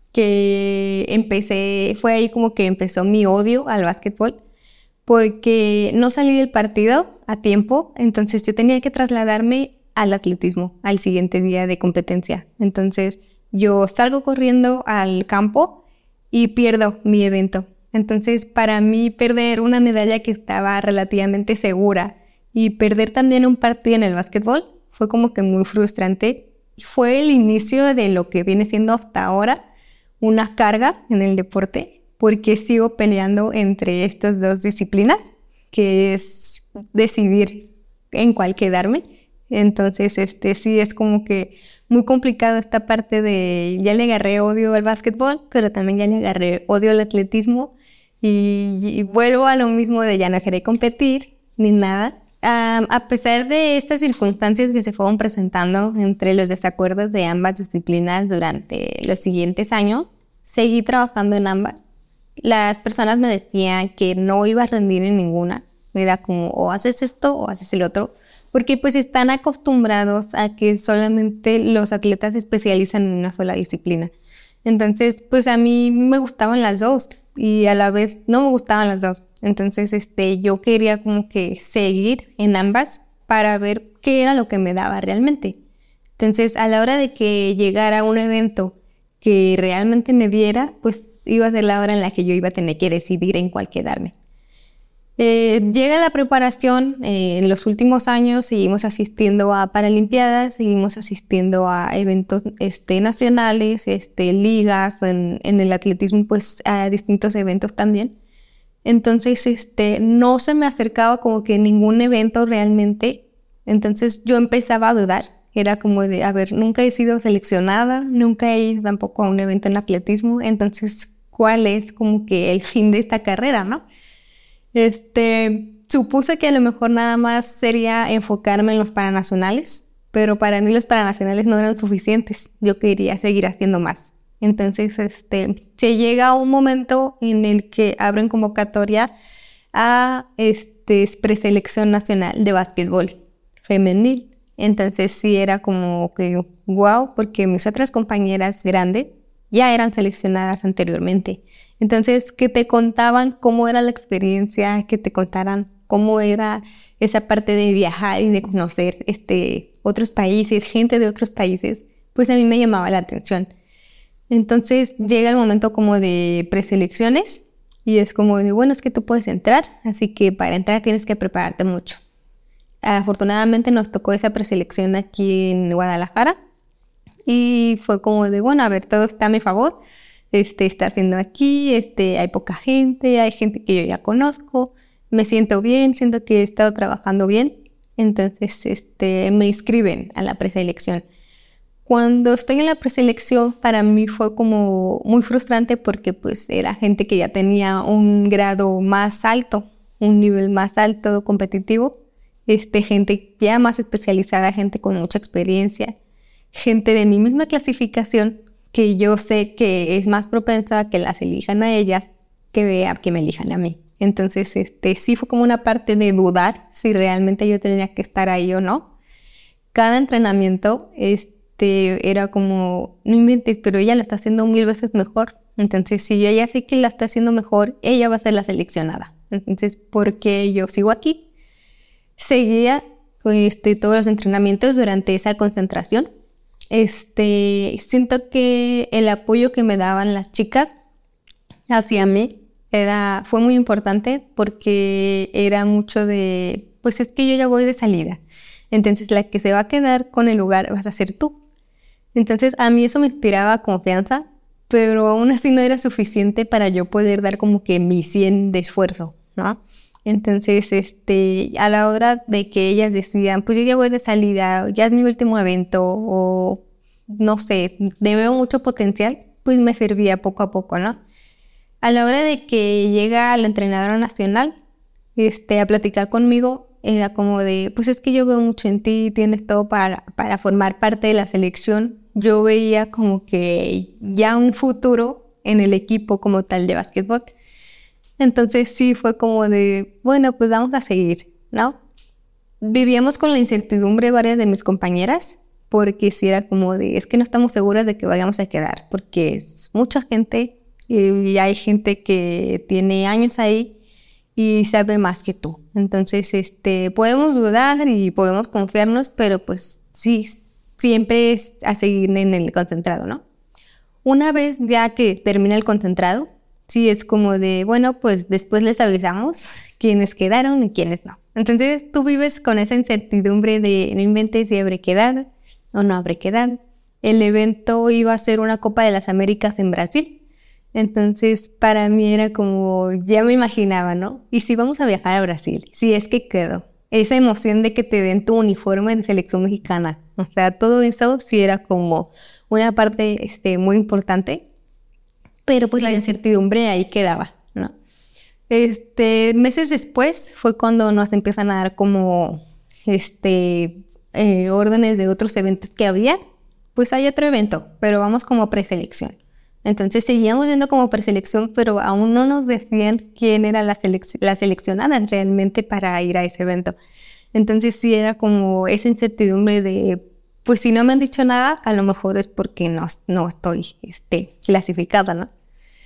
que empecé, fue ahí como que empezó mi odio al básquetbol porque no salí del partido a tiempo, entonces yo tenía que trasladarme al atletismo al siguiente día de competencia. Entonces yo salgo corriendo al campo y pierdo mi evento. Entonces, para mí perder una medalla que estaba relativamente segura y perder también un partido en el básquetbol fue como que muy frustrante. Fue el inicio de lo que viene siendo hasta ahora una carga en el deporte, porque sigo peleando entre estas dos disciplinas, que es decidir en cuál quedarme. Entonces, este sí es como que muy complicado esta parte de ya le agarré odio al básquetbol, pero también ya le agarré odio al atletismo y, y vuelvo a lo mismo de ya no querer competir ni nada. Um, a pesar de estas circunstancias que se fueron presentando entre los desacuerdos de ambas disciplinas durante los siguientes años, seguí trabajando en ambas. Las personas me decían que no iba a rendir en ninguna. Era como o haces esto o haces el otro. Porque pues están acostumbrados a que solamente los atletas se especializan en una sola disciplina. Entonces, pues a mí me gustaban las dos y a la vez no me gustaban las dos. Entonces, este, yo quería como que seguir en ambas para ver qué era lo que me daba realmente. Entonces, a la hora de que llegara un evento que realmente me diera, pues iba a ser la hora en la que yo iba a tener que decidir en cuál quedarme. Eh, llega la preparación, eh, en los últimos años seguimos asistiendo a Paralimpiadas, seguimos asistiendo a eventos este, nacionales, este, ligas, en, en el atletismo pues a distintos eventos también. Entonces este, no se me acercaba como que ningún evento realmente, entonces yo empezaba a dudar, era como de, a ver, nunca he sido seleccionada, nunca he ido tampoco a un evento en atletismo, entonces ¿cuál es como que el fin de esta carrera, no? Este, supuse que a lo mejor nada más sería enfocarme en los paranacionales, pero para mí los paranacionales no eran suficientes. Yo quería seguir haciendo más. Entonces, este, se llega a un momento en el que abren convocatoria a este, preselección nacional de básquetbol femenil. Entonces sí era como que wow, porque mis otras compañeras grandes ya eran seleccionadas anteriormente. Entonces, que te contaban cómo era la experiencia, que te contaran cómo era esa parte de viajar y de conocer este, otros países, gente de otros países, pues a mí me llamaba la atención. Entonces, llega el momento como de preselecciones y es como de, bueno, es que tú puedes entrar, así que para entrar tienes que prepararte mucho. Afortunadamente nos tocó esa preselección aquí en Guadalajara y fue como de, bueno, a ver, todo está a mi favor. Este, está haciendo aquí, este, hay poca gente, hay gente que yo ya conozco, me siento bien, siento que he estado trabajando bien, entonces este, me inscriben a la preselección. Cuando estoy en la preselección, para mí fue como muy frustrante porque pues era gente que ya tenía un grado más alto, un nivel más alto competitivo, este, gente ya más especializada, gente con mucha experiencia, gente de mi misma clasificación que yo sé que es más propensa a que las elijan a ellas que vea que me elijan a mí. Entonces, este, sí fue como una parte de dudar si realmente yo tenía que estar ahí o no. Cada entrenamiento, este, era como, no inventes, pero ella lo está haciendo mil veces mejor. Entonces, si yo ya sé que la está haciendo mejor, ella va a ser la seleccionada. Entonces, ¿por qué yo sigo aquí? Seguía este, todos los entrenamientos durante esa concentración. Este, siento que el apoyo que me daban las chicas hacia mí era, fue muy importante porque era mucho de, pues es que yo ya voy de salida. Entonces la que se va a quedar con el lugar vas a ser tú. Entonces a mí eso me inspiraba confianza, pero aún así no era suficiente para yo poder dar como que mi cien de esfuerzo, ¿no? Entonces, este, a la hora de que ellas decían, pues yo ya voy de salida, ya es mi último evento, o no sé, le veo mucho potencial, pues me servía poco a poco, ¿no? A la hora de que llega la entrenadora nacional, este, a platicar conmigo, era como de, pues es que yo veo mucho en ti, tienes todo para, para formar parte de la selección. Yo veía como que ya un futuro en el equipo como tal de básquetbol. Entonces sí fue como de, bueno, pues vamos a seguir, ¿no? Vivíamos con la incertidumbre varias de mis compañeras, porque sí era como de, es que no estamos seguras de que vayamos a quedar, porque es mucha gente y hay gente que tiene años ahí y sabe más que tú. Entonces, este, podemos dudar y podemos confiarnos, pero pues sí, siempre es a seguir en el concentrado, ¿no? Una vez ya que termina el concentrado, sí es como de, bueno, pues después les avisamos quiénes quedaron y quiénes no. Entonces tú vives con esa incertidumbre de no inventes si habré quedado o no habré quedado. El evento iba a ser una Copa de las Américas en Brasil. Entonces para mí era como, ya me imaginaba, ¿no? Y si vamos a viajar a Brasil, si es que quedo. Esa emoción de que te den tu uniforme de selección mexicana. O sea, todo eso sí era como una parte este, muy importante. Pero pues la incertidumbre ahí quedaba, ¿no? Este, meses después fue cuando nos empiezan a dar como este, eh, órdenes de otros eventos que había. Pues hay otro evento, pero vamos como preselección. Entonces seguíamos yendo como preselección, pero aún no nos decían quién era la, selec- la seleccionada realmente para ir a ese evento. Entonces sí era como esa incertidumbre de, pues si no me han dicho nada, a lo mejor es porque no, no estoy este, clasificada, ¿no?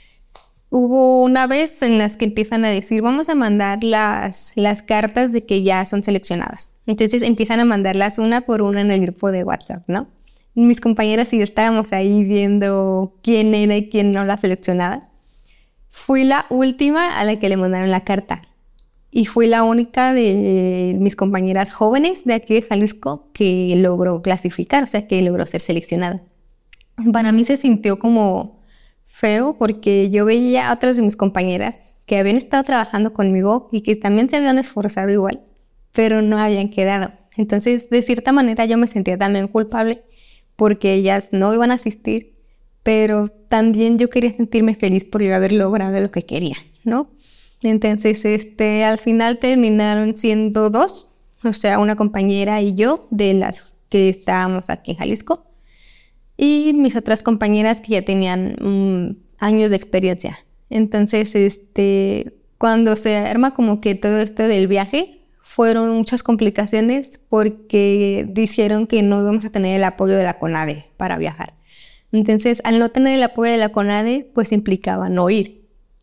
Hubo una vez en las que empiezan a decir, vamos a mandar las, las cartas de que ya son seleccionadas. Entonces empiezan a mandarlas una por una en el grupo de WhatsApp, ¿no? Mis compañeras y yo estábamos ahí viendo quién era y quién no la seleccionada. Fui la última a la que le mandaron la carta. Y fui la única de mis compañeras jóvenes de aquí de Jalisco que logró clasificar, o sea, que logró ser seleccionada. Para mí se sintió como feo porque yo veía a otras de mis compañeras que habían estado trabajando conmigo y que también se habían esforzado igual, pero no habían quedado. Entonces, de cierta manera, yo me sentía también culpable porque ellas no iban a asistir, pero también yo quería sentirme feliz por yo haber logrado lo que quería, ¿no? Entonces, este, al final terminaron siendo dos, o sea, una compañera y yo, de las que estábamos aquí en Jalisco, y mis otras compañeras que ya tenían um, años de experiencia. Entonces, este, cuando se arma como que todo esto del viaje, fueron muchas complicaciones porque dijeron que no íbamos a tener el apoyo de la CONADE para viajar. Entonces, al no tener el apoyo de la CONADE, pues implicaba no ir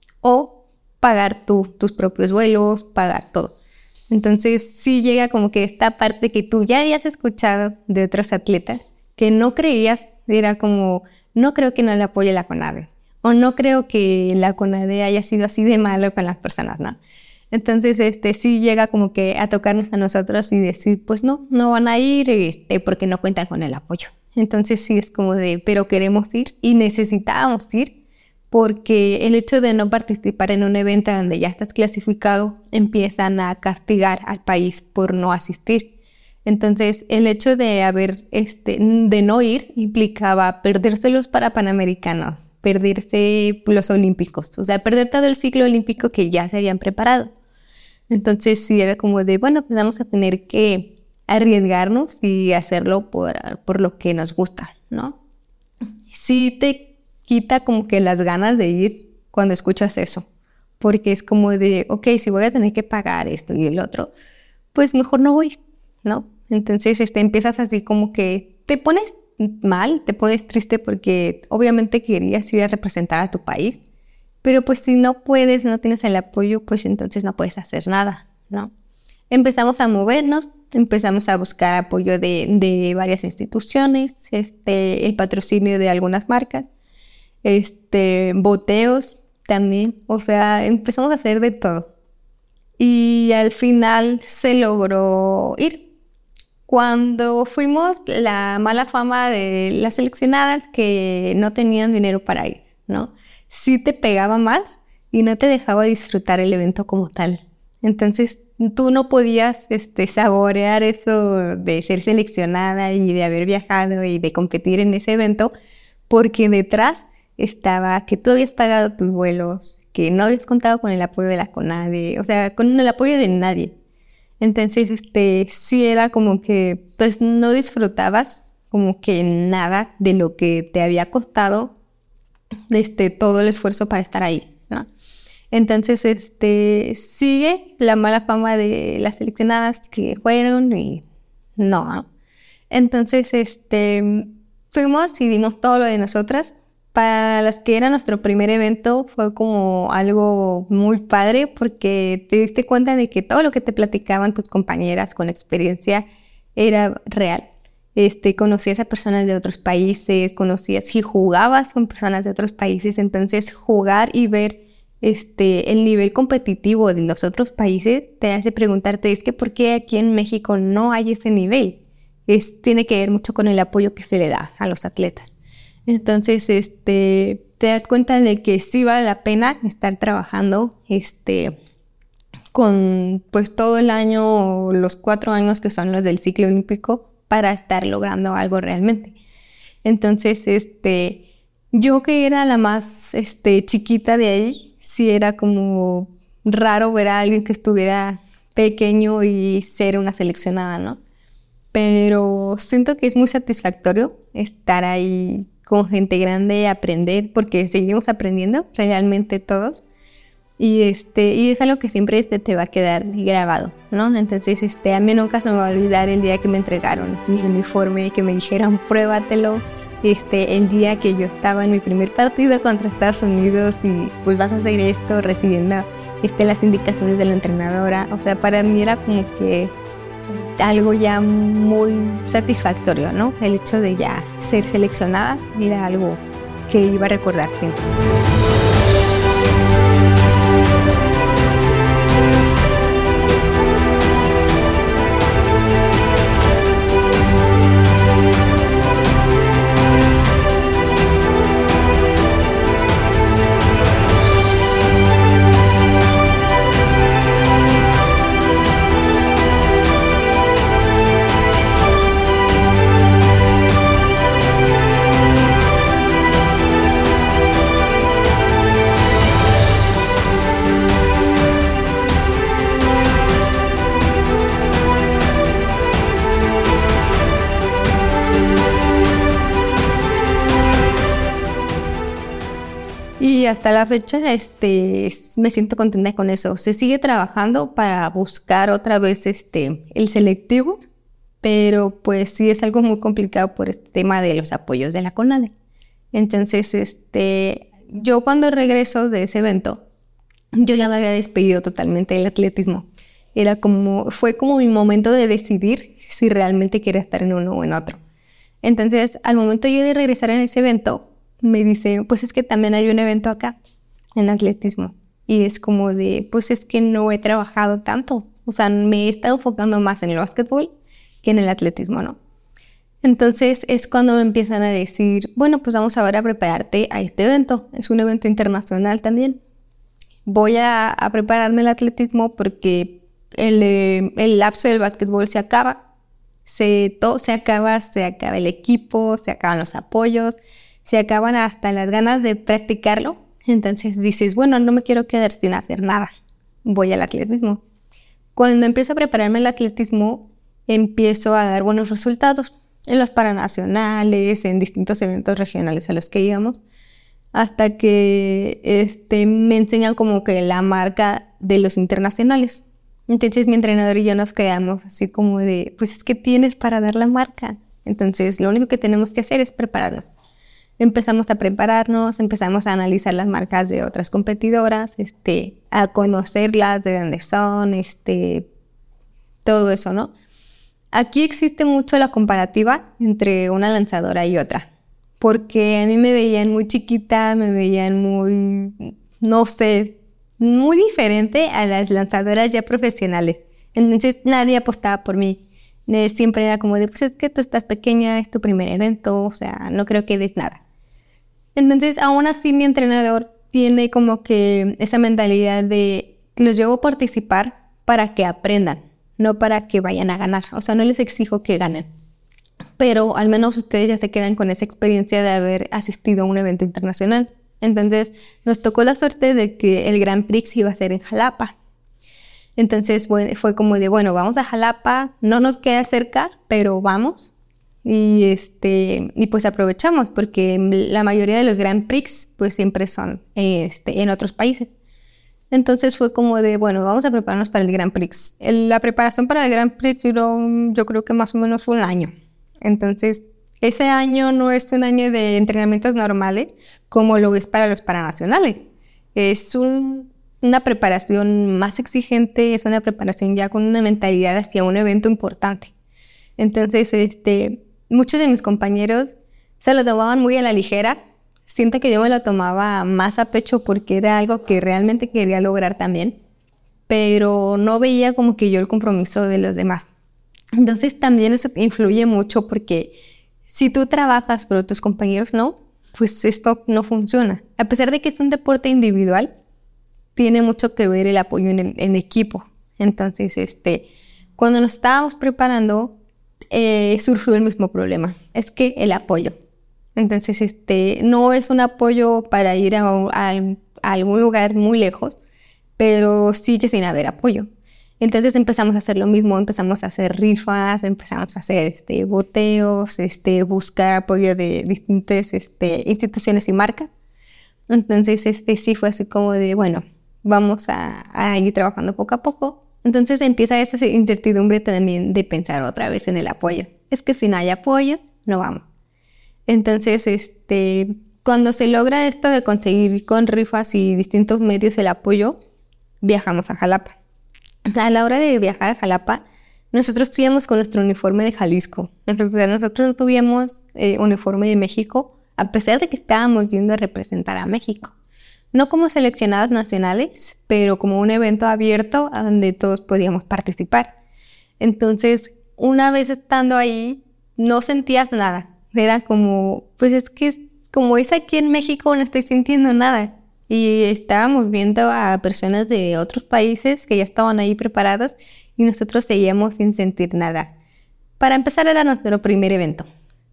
o pagar tú tus propios vuelos, pagar todo. Entonces, sí llega como que esta parte que tú ya habías escuchado de otros atletas, que no creías, era como, no creo que no le apoye la CONADE, o no creo que la CONADE haya sido así de malo con las personas, ¿no? Entonces, este, sí llega como que a tocarnos a nosotros y decir, pues no, no van a ir, este, porque no cuentan con el apoyo. Entonces sí es como de, pero queremos ir y necesitábamos ir porque el hecho de no participar en un evento donde ya estás clasificado, empiezan a castigar al país por no asistir. Entonces, el hecho de haber, este, de no ir implicaba perdérselos para Panamericanos, perderse los olímpicos, o sea, perder todo el ciclo olímpico que ya se habían preparado. Entonces sí era como de, bueno, pues vamos a tener que arriesgarnos y hacerlo por, por lo que nos gusta, ¿no? Sí te quita como que las ganas de ir cuando escuchas eso, porque es como de, ok, si voy a tener que pagar esto y el otro, pues mejor no voy, ¿no? Entonces este, empiezas así como que te pones mal, te pones triste porque obviamente querías ir a representar a tu país, pero pues si no puedes, no tienes el apoyo, pues entonces no puedes hacer nada, ¿no? Empezamos a movernos, empezamos a buscar apoyo de, de varias instituciones, este, el patrocinio de algunas marcas, este, boteos también, o sea, empezamos a hacer de todo. Y al final se logró ir. Cuando fuimos, la mala fama de las seleccionadas que no tenían dinero para ir, ¿no? Sí te pegaba más y no te dejaba disfrutar el evento como tal. Entonces tú no podías este, saborear eso de ser seleccionada y de haber viajado y de competir en ese evento, porque detrás estaba que tú habías pagado tus vuelos, que no habías contado con el apoyo de la CONADE, o sea, con el apoyo de nadie. Entonces, este, sí era como que, pues, no disfrutabas como que nada de lo que te había costado, este, todo el esfuerzo para estar ahí, ¿no? Entonces, este, sigue la mala fama de las seleccionadas que fueron y no, ¿no? Entonces, este, fuimos y dimos todo lo de nosotras. Para las que era nuestro primer evento fue como algo muy padre porque te diste cuenta de que todo lo que te platicaban tus compañeras con experiencia era real. Este, conocías a personas de otros países, conocías y jugabas con personas de otros países, entonces jugar y ver este, el nivel competitivo de los otros países te hace preguntarte, es que ¿por qué aquí en México no hay ese nivel? Es, tiene que ver mucho con el apoyo que se le da a los atletas. Entonces, este, te das cuenta de que sí vale la pena estar trabajando, este, con, pues, todo el año, los cuatro años que son los del ciclo olímpico, para estar logrando algo realmente. Entonces, este, yo que era la más, este, chiquita de ahí, sí era como raro ver a alguien que estuviera pequeño y ser una seleccionada, ¿no? Pero siento que es muy satisfactorio estar ahí con gente grande, aprender, porque seguimos aprendiendo realmente todos. Y este y es algo que siempre este, te va a quedar grabado, ¿no? Entonces, este, a mí nunca se me va a olvidar el día que me entregaron mi uniforme, que me dijeron, pruébatelo. Este, el día que yo estaba en mi primer partido contra Estados Unidos y pues vas a hacer esto, recibiendo este, las indicaciones de la entrenadora. O sea, para mí era como que algo ya muy satisfactorio, ¿no? El hecho de ya ser seleccionada era algo que iba a recordar siempre. Y hasta la fecha este, me siento contenta con eso. Se sigue trabajando para buscar otra vez este, el selectivo, pero pues sí es algo muy complicado por este tema de los apoyos de la CONADE. Entonces, este, yo cuando regreso de ese evento, yo ya me había despedido totalmente del atletismo. Era como, fue como mi momento de decidir si realmente quería estar en uno o en otro. Entonces, al momento yo de regresar en ese evento, me dice, pues es que también hay un evento acá, en atletismo. Y es como de, pues es que no he trabajado tanto. O sea, me he estado enfocando más en el básquetbol que en el atletismo, ¿no? Entonces es cuando me empiezan a decir, bueno, pues vamos ahora a prepararte a este evento. Es un evento internacional también. Voy a, a prepararme el atletismo porque el, el lapso del básquetbol se acaba. Se, todo se acaba, se acaba el equipo, se acaban los apoyos, se acaban hasta las ganas de practicarlo. Entonces dices, bueno, no me quiero quedar sin hacer nada. Voy al atletismo. Cuando empiezo a prepararme el atletismo, empiezo a dar buenos resultados en los paranacionales, en distintos eventos regionales a los que íbamos, hasta que este, me enseñan como que la marca de los internacionales. Entonces mi entrenador y yo nos quedamos así como de, pues es que tienes para dar la marca. Entonces lo único que tenemos que hacer es prepararnos. Empezamos a prepararnos, empezamos a analizar las marcas de otras competidoras, este, a conocerlas, de dónde son, este, todo eso, ¿no? Aquí existe mucho la comparativa entre una lanzadora y otra, porque a mí me veían muy chiquita, me veían muy, no sé, muy diferente a las lanzadoras ya profesionales. Entonces nadie apostaba por mí. Siempre era como de, pues es que tú estás pequeña, es tu primer evento, o sea, no creo que des nada. Entonces, aún así, mi entrenador tiene como que esa mentalidad de los llevo a participar para que aprendan, no para que vayan a ganar. O sea, no les exijo que ganen, pero al menos ustedes ya se quedan con esa experiencia de haber asistido a un evento internacional. Entonces, nos tocó la suerte de que el Grand Prix iba a ser en Jalapa. Entonces, bueno, fue como de, bueno, vamos a Jalapa, no nos queda cerca, pero vamos. Y, este, y pues aprovechamos, porque la mayoría de los Grand Prix pues siempre son este, en otros países. Entonces fue como de, bueno, vamos a prepararnos para el Grand Prix. El, la preparación para el Grand Prix duró, yo creo que más o menos un año. Entonces, ese año no es un año de entrenamientos normales como lo es para los paranacionales. Es un, una preparación más exigente, es una preparación ya con una mentalidad hacia un evento importante. Entonces, este... muchos de mis compañeros se lo tomaban muy a la ligera. Siento que yo me lo tomaba más a pecho porque era algo que realmente quería lograr también, pero no veía como que yo el compromiso de los demás. Entonces también eso influye mucho, porque si tú trabajas pero tus compañeros no, pues esto no funciona. A pesar de que es un deporte individual, tiene mucho que ver el apoyo en, el, en equipo. Entonces, este, cuando nos estábamos preparando, Eh, surgió el mismo problema, es que el apoyo. Entonces, este, no es un apoyo para ir a, a, a algún lugar muy lejos, pero sigue sin haber apoyo. Entonces empezamos a hacer lo mismo, empezamos a hacer rifas, empezamos a hacer este, boteos, este, buscar apoyo de distintas este, instituciones y marcas. Entonces, este, sí fue así como de, bueno, vamos a, a ir trabajando poco a poco. Entonces empieza esa incertidumbre también de pensar otra vez en el apoyo. Es que si no hay apoyo, no vamos. Entonces, este, cuando se logra esto de conseguir con rifas y distintos medios el apoyo, viajamos a Jalapa. O sea, a la hora de viajar a Jalapa, nosotros íbamos con nuestro uniforme de Jalisco. Nosotros no tuvimos eh, uniforme de México, a pesar de que estábamos yendo a representar a México. No como seleccionadas nacionales, pero como un evento abierto a donde todos podíamos participar. Entonces, una vez estando ahí, no sentías nada. Era como, pues es que como es aquí en México, no estoy sintiendo nada. Y estábamos viendo a personas de otros países que ya estaban ahí preparados y nosotros seguíamos sin sentir nada. Para empezar, era nuestro primer evento.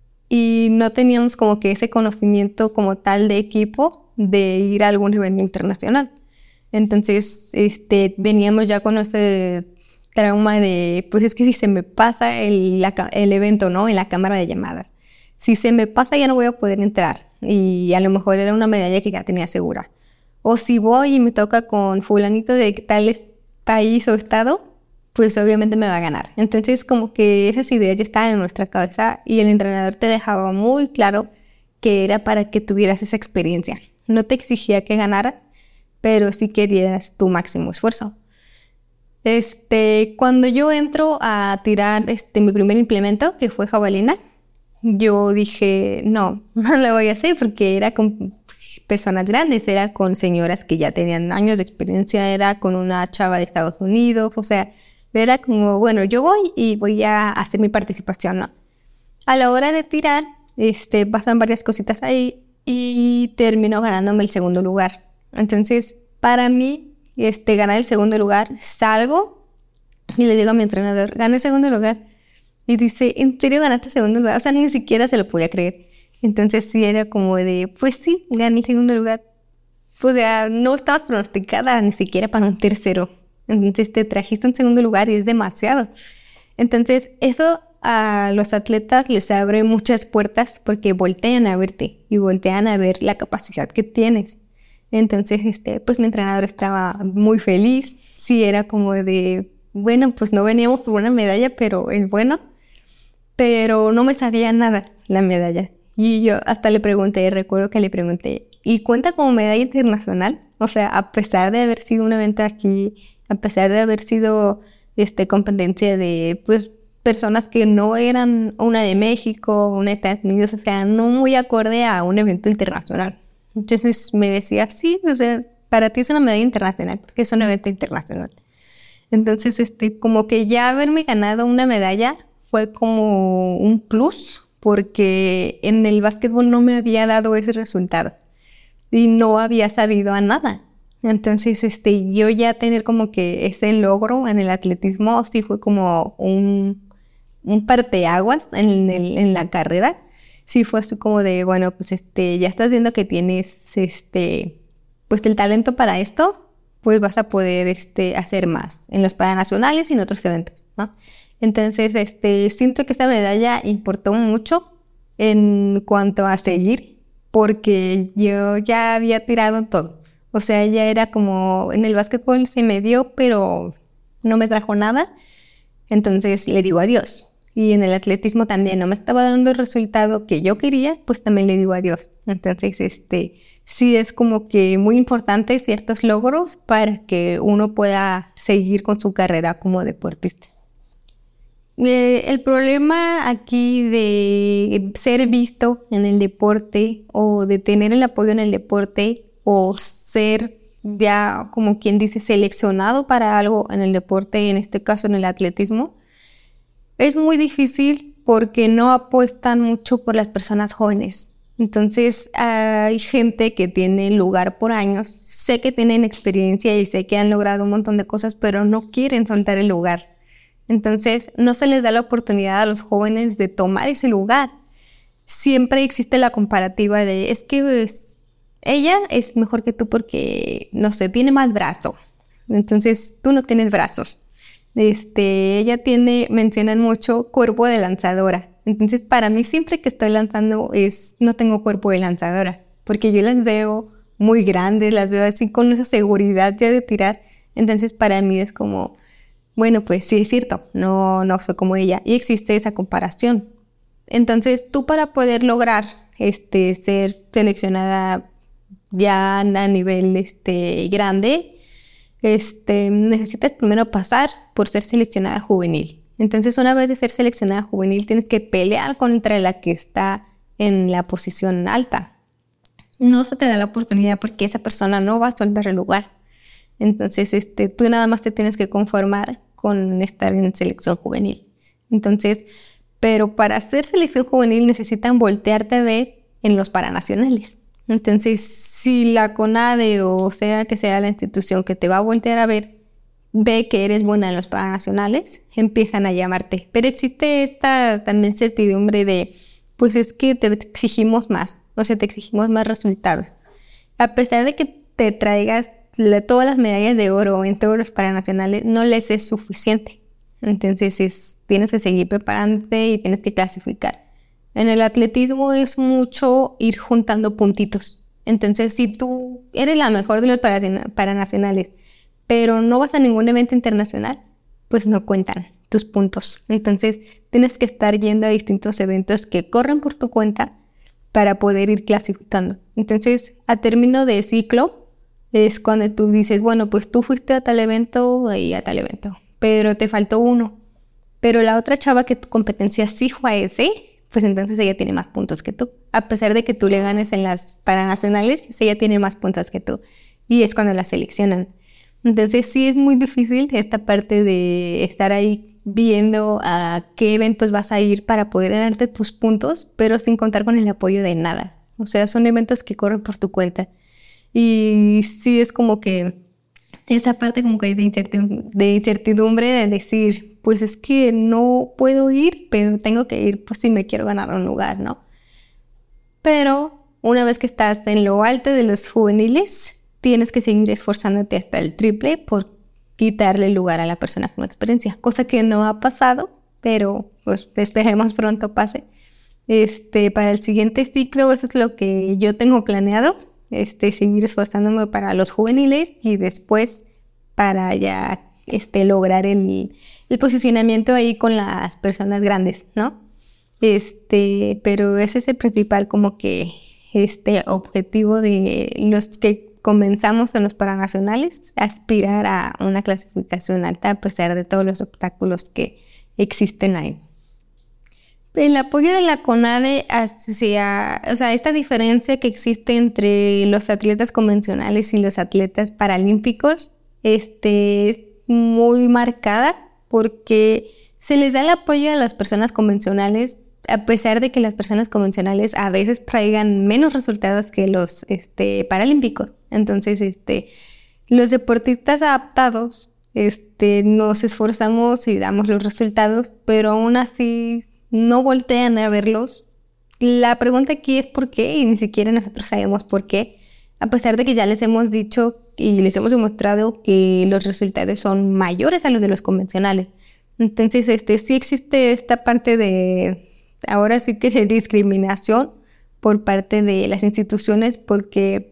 Y no teníamos como que ese conocimiento como tal de equipo de ir a algún evento internacional. Entonces, este, veníamos ya con ese trauma de, pues es que si se me pasa el, la, el evento, ¿no? En la cámara de llamadas. Si se me pasa ya no voy a poder entrar. Y a lo mejor era una medalla que ya tenía segura. O si voy y me toca con fulanito de tal país o estado, pues obviamente me va a ganar. Entonces, como que esas ideas ya estaban en nuestra cabeza y el entrenador te dejaba muy claro que era para que tuvieras esa experiencia. No te exigía que ganaras, pero sí querías tu máximo esfuerzo. Este, cuando yo entro a tirar este, mi primer implemento, que fue jabalina, yo dije, no, no lo voy a hacer porque era con personas grandes, era con señoras que ya tenían años de experiencia, era con una chava de Estados Unidos, o sea, era como, bueno, yo voy y voy a hacer mi participación, ¿no? A la hora de tirar, este, pasan varias cositas ahí, y terminó ganándome el segundo lugar. Entonces, para mí, este, ganar el segundo lugar, salgo y le digo a mi entrenador, gané el segundo lugar. Y dice, ¿en serio ganaste el segundo lugar? O sea, ni siquiera se lo podía creer. Entonces, sí, era como de, pues sí, gané el segundo lugar. Pues ya no estabas pronosticada ni siquiera para un tercero. Entonces, te trajiste un segundo lugar y es demasiado. Entonces, eso a los atletas les abre muchas puertas porque voltean a verte y voltean a ver la capacidad que tienes. Entonces, este, pues mi entrenador estaba muy feliz. Sí, era como de, bueno, pues no veníamos por una medalla, pero es bueno. Pero no me sabía nada la medalla. Y yo hasta le pregunté, recuerdo que le pregunté, ¿y cuenta como medalla internacional? O sea, a pesar de haber sido un evento aquí, a pesar de haber sido este, competencia de pues personas que no eran una de México, una de Estados Unidos, o sea, no muy acorde a un evento internacional. Entonces me decía, sí, o sea, para ti es una medalla internacional, porque es un evento internacional. Entonces, este, como que ya haberme ganado una medalla fue como un plus, porque en el básquetbol no me había dado ese resultado y no había sabido a nada. Entonces, este, yo ya tener como que ese logro en el atletismo sí fue como un, un parteaguas en, el, en la carrera. Sí fue así como de, bueno, pues este, ya estás viendo que tienes este, pues el talento para esto, pues vas a poder este, hacer más en los paranacionales y en otros eventos, ¿no? Entonces, este, siento que esta medalla importó mucho en cuanto a seguir, porque yo ya había tirado todo. O sea, ya era como, en el básquetbol se me dio, pero no me trajo nada. Entonces le digo adiós. Y en el atletismo también no me estaba dando el resultado que yo quería, pues también le digo adiós. Entonces, este, sí es como que muy importante ciertos logros para que uno pueda seguir con su carrera como deportista. Eh, el problema aquí de ser visto en el deporte o de tener el apoyo en el deporte o ser ya como quien dice seleccionado para algo en el deporte, en este caso en el atletismo, es muy difícil porque no apuestan mucho por las personas jóvenes. Entonces hay gente que tiene lugar por años, sé que tienen experiencia y sé que han logrado un montón de cosas, pero no quieren soltar el lugar. Entonces no se les da la oportunidad a los jóvenes de tomar ese lugar. Siempre existe la comparativa de, es que pues, ella es mejor que tú porque, no sé, tiene más brazo. Entonces tú no tienes brazos. Este, ella tiene, mencionan mucho cuerpo de lanzadora. Entonces para mí siempre que estoy lanzando es, no tengo cuerpo de lanzadora. Porque yo las veo muy grandes, las veo así con esa seguridad ya de tirar. Entonces para mí es como... Bueno, pues sí es cierto, no, no soy como ella. Y existe esa comparación. Entonces, tú para poder lograr este, ser seleccionada ya a nivel este, grande, este, necesitas primero pasar por ser seleccionada juvenil. Entonces, una vez de ser seleccionada juvenil, tienes que pelear contra la que está en la posición alta. No se te da la oportunidad porque esa persona no va a soltar el lugar. Entonces, este, tú nada más te tienes que conformar con estar en selección juvenil. Entonces, pero para hacer selección juvenil necesitan voltearte a ver en los paranacionales. Entonces, si la CONADE o sea que sea la institución que te va a voltear a ver, ve que eres buena en los paranacionales, empiezan a llamarte. Pero existe esta también certidumbre de, pues es que te exigimos más, o sea, te exigimos más resultados. A pesar de que te traigas todas las medallas de oro en todos los paranacionales, no les es suficiente. Entonces es, tienes que seguir preparándote y tienes que clasificar. En el atletismo es mucho ir juntando puntitos. Entonces si tú eres la mejor de los paranacionales, pero no vas a ningún evento internacional, pues no cuentan tus puntos. Entonces tienes que estar yendo a distintos eventos que corren por tu cuenta para poder ir clasificando. Entonces a término de ciclo, es cuando tú dices, bueno, pues tú fuiste a tal evento y a tal evento, pero te faltó uno. Pero la otra chava que tu competencia sí fue a ese, pues entonces ella tiene más puntos que tú. A pesar de que tú le ganes en las paranacionales, pues ella tiene más puntos que tú. Y es cuando la seleccionan. Entonces sí es muy difícil esta parte de estar ahí viendo a qué eventos vas a ir para poder ganarte tus puntos, pero sin contar con el apoyo de nada. O sea, son eventos que corren por tu cuenta. Y sí es como que esa parte como que de incertidumbre, de incertidumbre de decir, pues es que no puedo ir, pero tengo que ir pues si me quiero ganar un lugar, ¿no? Pero una vez que estás en lo alto de los juveniles, tienes que seguir esforzándote hasta el triple por quitarle lugar a la persona con experiencia, cosa que no ha pasado pero pues esperemos pronto pase. Este, para el siguiente ciclo, eso es lo que yo tengo planeado, este, seguir esforzándome para los juveniles y después para ya este, lograr el, el posicionamiento ahí con las personas grandes, ¿no? Este, pero ese es el principal como que este objetivo de los que comenzamos en los paranacionales, aspirar a una clasificación alta a pesar de todos los obstáculos que existen ahí. El apoyo de la CONADE hacia, o sea, esta diferencia que existe entre los atletas convencionales y los atletas paralímpicos, este, es muy marcada porque se les da el apoyo a las personas convencionales a pesar de que las personas convencionales a veces traigan menos resultados que los este, paralímpicos. Entonces, este, los deportistas adaptados este, nos esforzamos y damos los resultados, pero aún así no voltean a verlos. La pregunta aquí es ¿por qué? Y ni siquiera nosotros sabemos por qué, a pesar de que ya les hemos dicho y les hemos demostrado que los resultados son mayores a los de los convencionales. Entonces, este, sí existe esta parte de... ahora sí que es discriminación por parte de las instituciones porque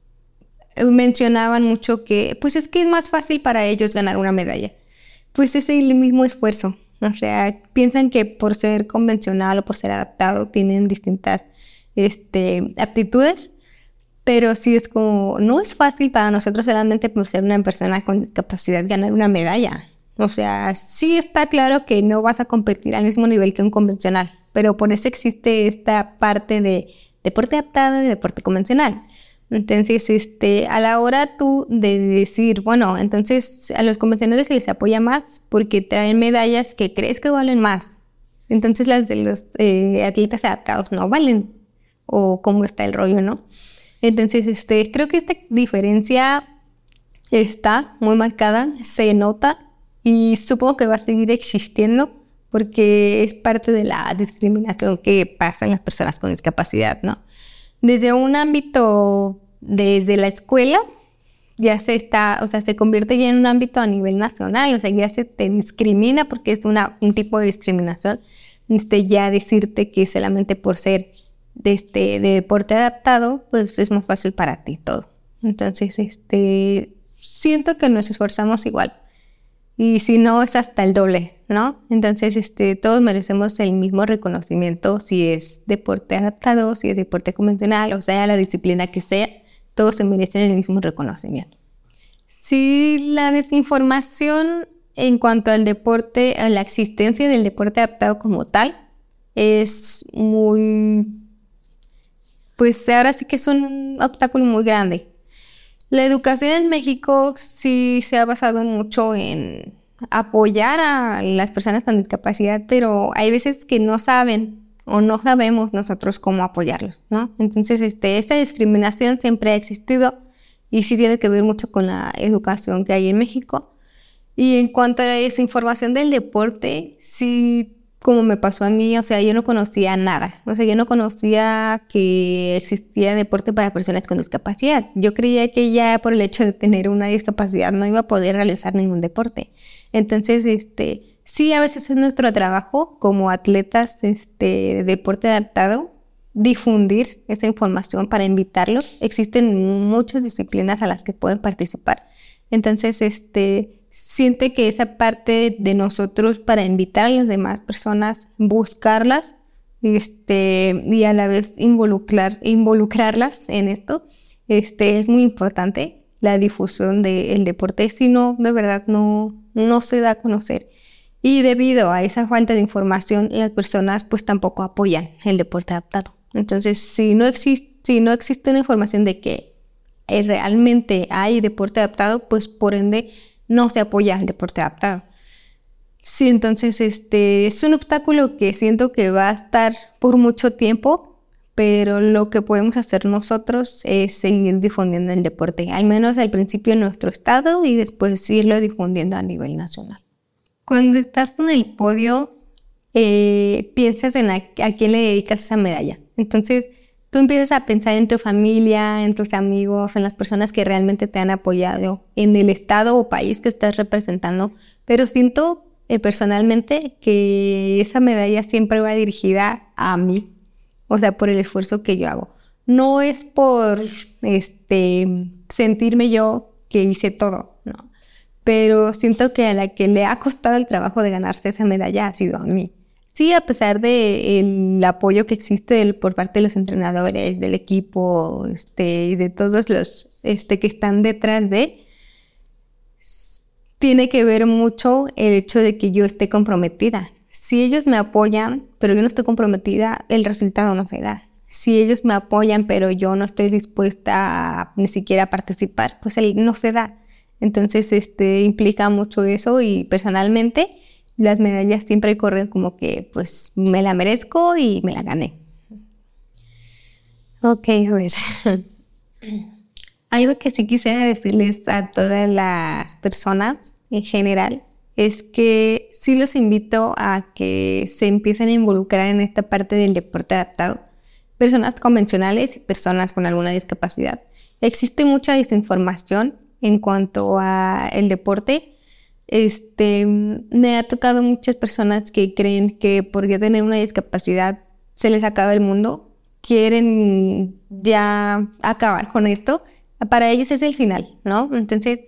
mencionaban mucho que pues es que es más fácil para ellos ganar una medalla. Pues es el mismo esfuerzo. O sea, piensan que por ser convencional o por ser adaptado tienen distintas este, aptitudes, pero sí es como, no es fácil para nosotros solamente por ser una persona con discapacidad ganar una medalla. O sea, sí está claro que no vas a competir al mismo nivel que un convencional, pero por eso existe esta parte de deporte adaptado y deporte convencional. Entonces, este, a la hora tú de decir, bueno, entonces a los convencionales se les apoya más porque traen medallas que crees que valen más. Entonces las de los eh, atletas adaptados no valen. O cómo está el rollo, ¿no? Entonces, este, creo que esta diferencia está muy marcada, se nota y supongo que va a seguir existiendo porque es parte de la discriminación que pasa en las personas con discapacidad, ¿no? Desde un ámbito, desde la escuela, ya se está, o sea, se convierte ya en un ámbito a nivel nacional, o sea, ya se te discrimina porque es una, un tipo de discriminación, este, ya decirte que solamente por ser de, este, de deporte adaptado, pues es más fácil para ti todo. Entonces, este, siento que nos esforzamos igual. Y si no, es hasta el doble, ¿no? Entonces, este, todos merecemos el mismo reconocimiento si es deporte adaptado, si es deporte convencional, o sea, la disciplina que sea, todos se merecen el mismo reconocimiento. Sí, la desinformación en cuanto al deporte, a la existencia del deporte adaptado como tal, es muy... pues ahora sí que es un obstáculo muy grande. La educación en México sí se ha basado mucho en apoyar a las personas con discapacidad, pero hay veces que no saben o no sabemos nosotros cómo apoyarlos, ¿no? Entonces, este, esta discriminación siempre ha existido y sí tiene que ver mucho con la educación que hay en México. Y en cuanto a la desinformación del deporte, sí, como me pasó a mí, o sea, yo no conocía nada. O sea, yo no conocía que existía deporte para personas con discapacidad. Yo creía que ya por el hecho de tener una discapacidad no iba a poder realizar ningún deporte. Entonces, este, sí, a veces es nuestro trabajo como atletas este, de deporte adaptado difundir esa información para invitarlos. Existen muchas disciplinas a las que pueden participar. Entonces, este... siente que esa parte de nosotros para invitar a las demás personas, buscarlas este, y a la vez involucrar, involucrarlas en esto, este, es muy importante la difusión del deporte, si no, de verdad no, no se da a conocer. Y debido a esa falta de información, las personas pues tampoco apoyan el deporte adaptado. Entonces, si no existe, si no existe una información de que realmente hay deporte adaptado, pues por ende no se apoya el deporte adaptado. Sí, entonces este es un obstáculo que siento que va a estar por mucho tiempo, pero lo que podemos hacer nosotros es seguir difundiendo el deporte, al menos al principio en nuestro estado y después irlo difundiendo a nivel nacional. Cuando estás en el podio, eh, piensas en a, a quién le dedicas esa medalla. Entonces, tú empiezas a pensar en tu familia, en tus amigos, en las personas que realmente te han apoyado, en el estado o país que estás representando. Pero siento eh, personalmente que esa medalla siempre va dirigida a mí, o sea, por el esfuerzo que yo hago. No es por este, sentirme yo que hice todo, no. Pero siento que a la que le ha costado el trabajo de ganarse esa medalla ha sido a mí. Sí, a pesar del apoyo que existe del, por parte de los entrenadores, del equipo este, y de todos los este, que están detrás de, tiene que ver mucho el hecho de que yo esté comprometida. Si ellos me apoyan, pero yo no estoy comprometida, el resultado no se da. Si ellos me apoyan, pero yo no estoy dispuesta a ni siquiera a participar, pues él no se da. Entonces, este, implica mucho eso y personalmente las medallas siempre corren como que, pues, me la merezco y me la gané. Ok, a ver. Algo que sí quisiera decirles a todas las personas en general es que sí los invito a que se empiecen a involucrar en esta parte del deporte adaptado. Personas convencionales y personas con alguna discapacidad. Existe mucha desinformación en cuanto a el deporte. Este, me ha tocado muchas personas que creen que por ya tener una discapacidad se les acaba el mundo. Quieren ya acabar con esto. Para ellos es el final, ¿no? Entonces,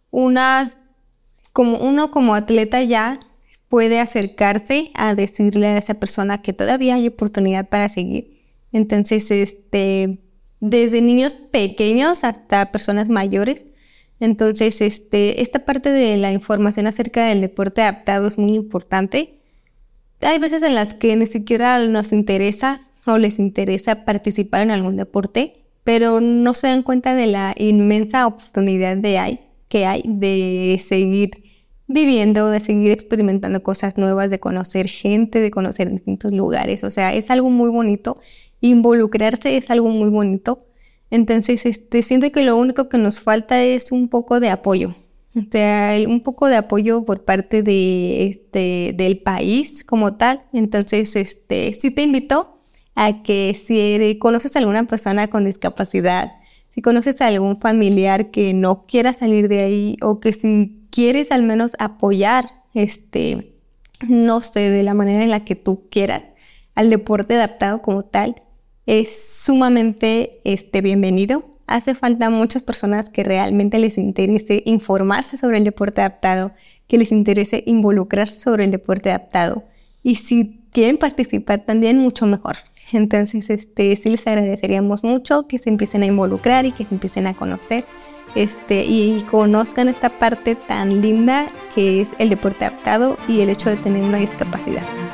unas, como uno como atleta ya puede acercarse a decirle a esa persona que todavía hay oportunidad para seguir. Entonces, este, desde niños pequeños hasta personas mayores. Entonces, este, esta parte de la información acerca del deporte adaptado es muy importante. Hay veces en las que ni siquiera nos interesa o les interesa participar en algún deporte, pero no se dan cuenta de la inmensa oportunidad de hay, que hay de seguir viviendo, de seguir experimentando cosas nuevas, de conocer gente, de conocer distintos lugares. O sea, es algo muy bonito. Involucrarse es algo muy bonito. Entonces, este, siento que lo único que nos falta es un poco de apoyo. O sea, un poco de apoyo por parte de, este, del país como tal. Entonces, este, sí te invito a que si conoces a alguna persona con discapacidad, si conoces a algún familiar que no quiera salir de ahí o que si quieres al menos apoyar, este, no sé, de la manera en la que tú quieras, al deporte adaptado como tal, es sumamente este, bienvenido. Hace falta muchas personas que realmente les interese informarse sobre el deporte adaptado, que les interese involucrarse sobre el deporte adaptado. Y si quieren participar también, mucho mejor. Entonces, este, sí les agradeceríamos mucho que se empiecen a involucrar y que se empiecen a conocer este, y conozcan esta parte tan linda que es el deporte adaptado y el hecho de tener una discapacidad.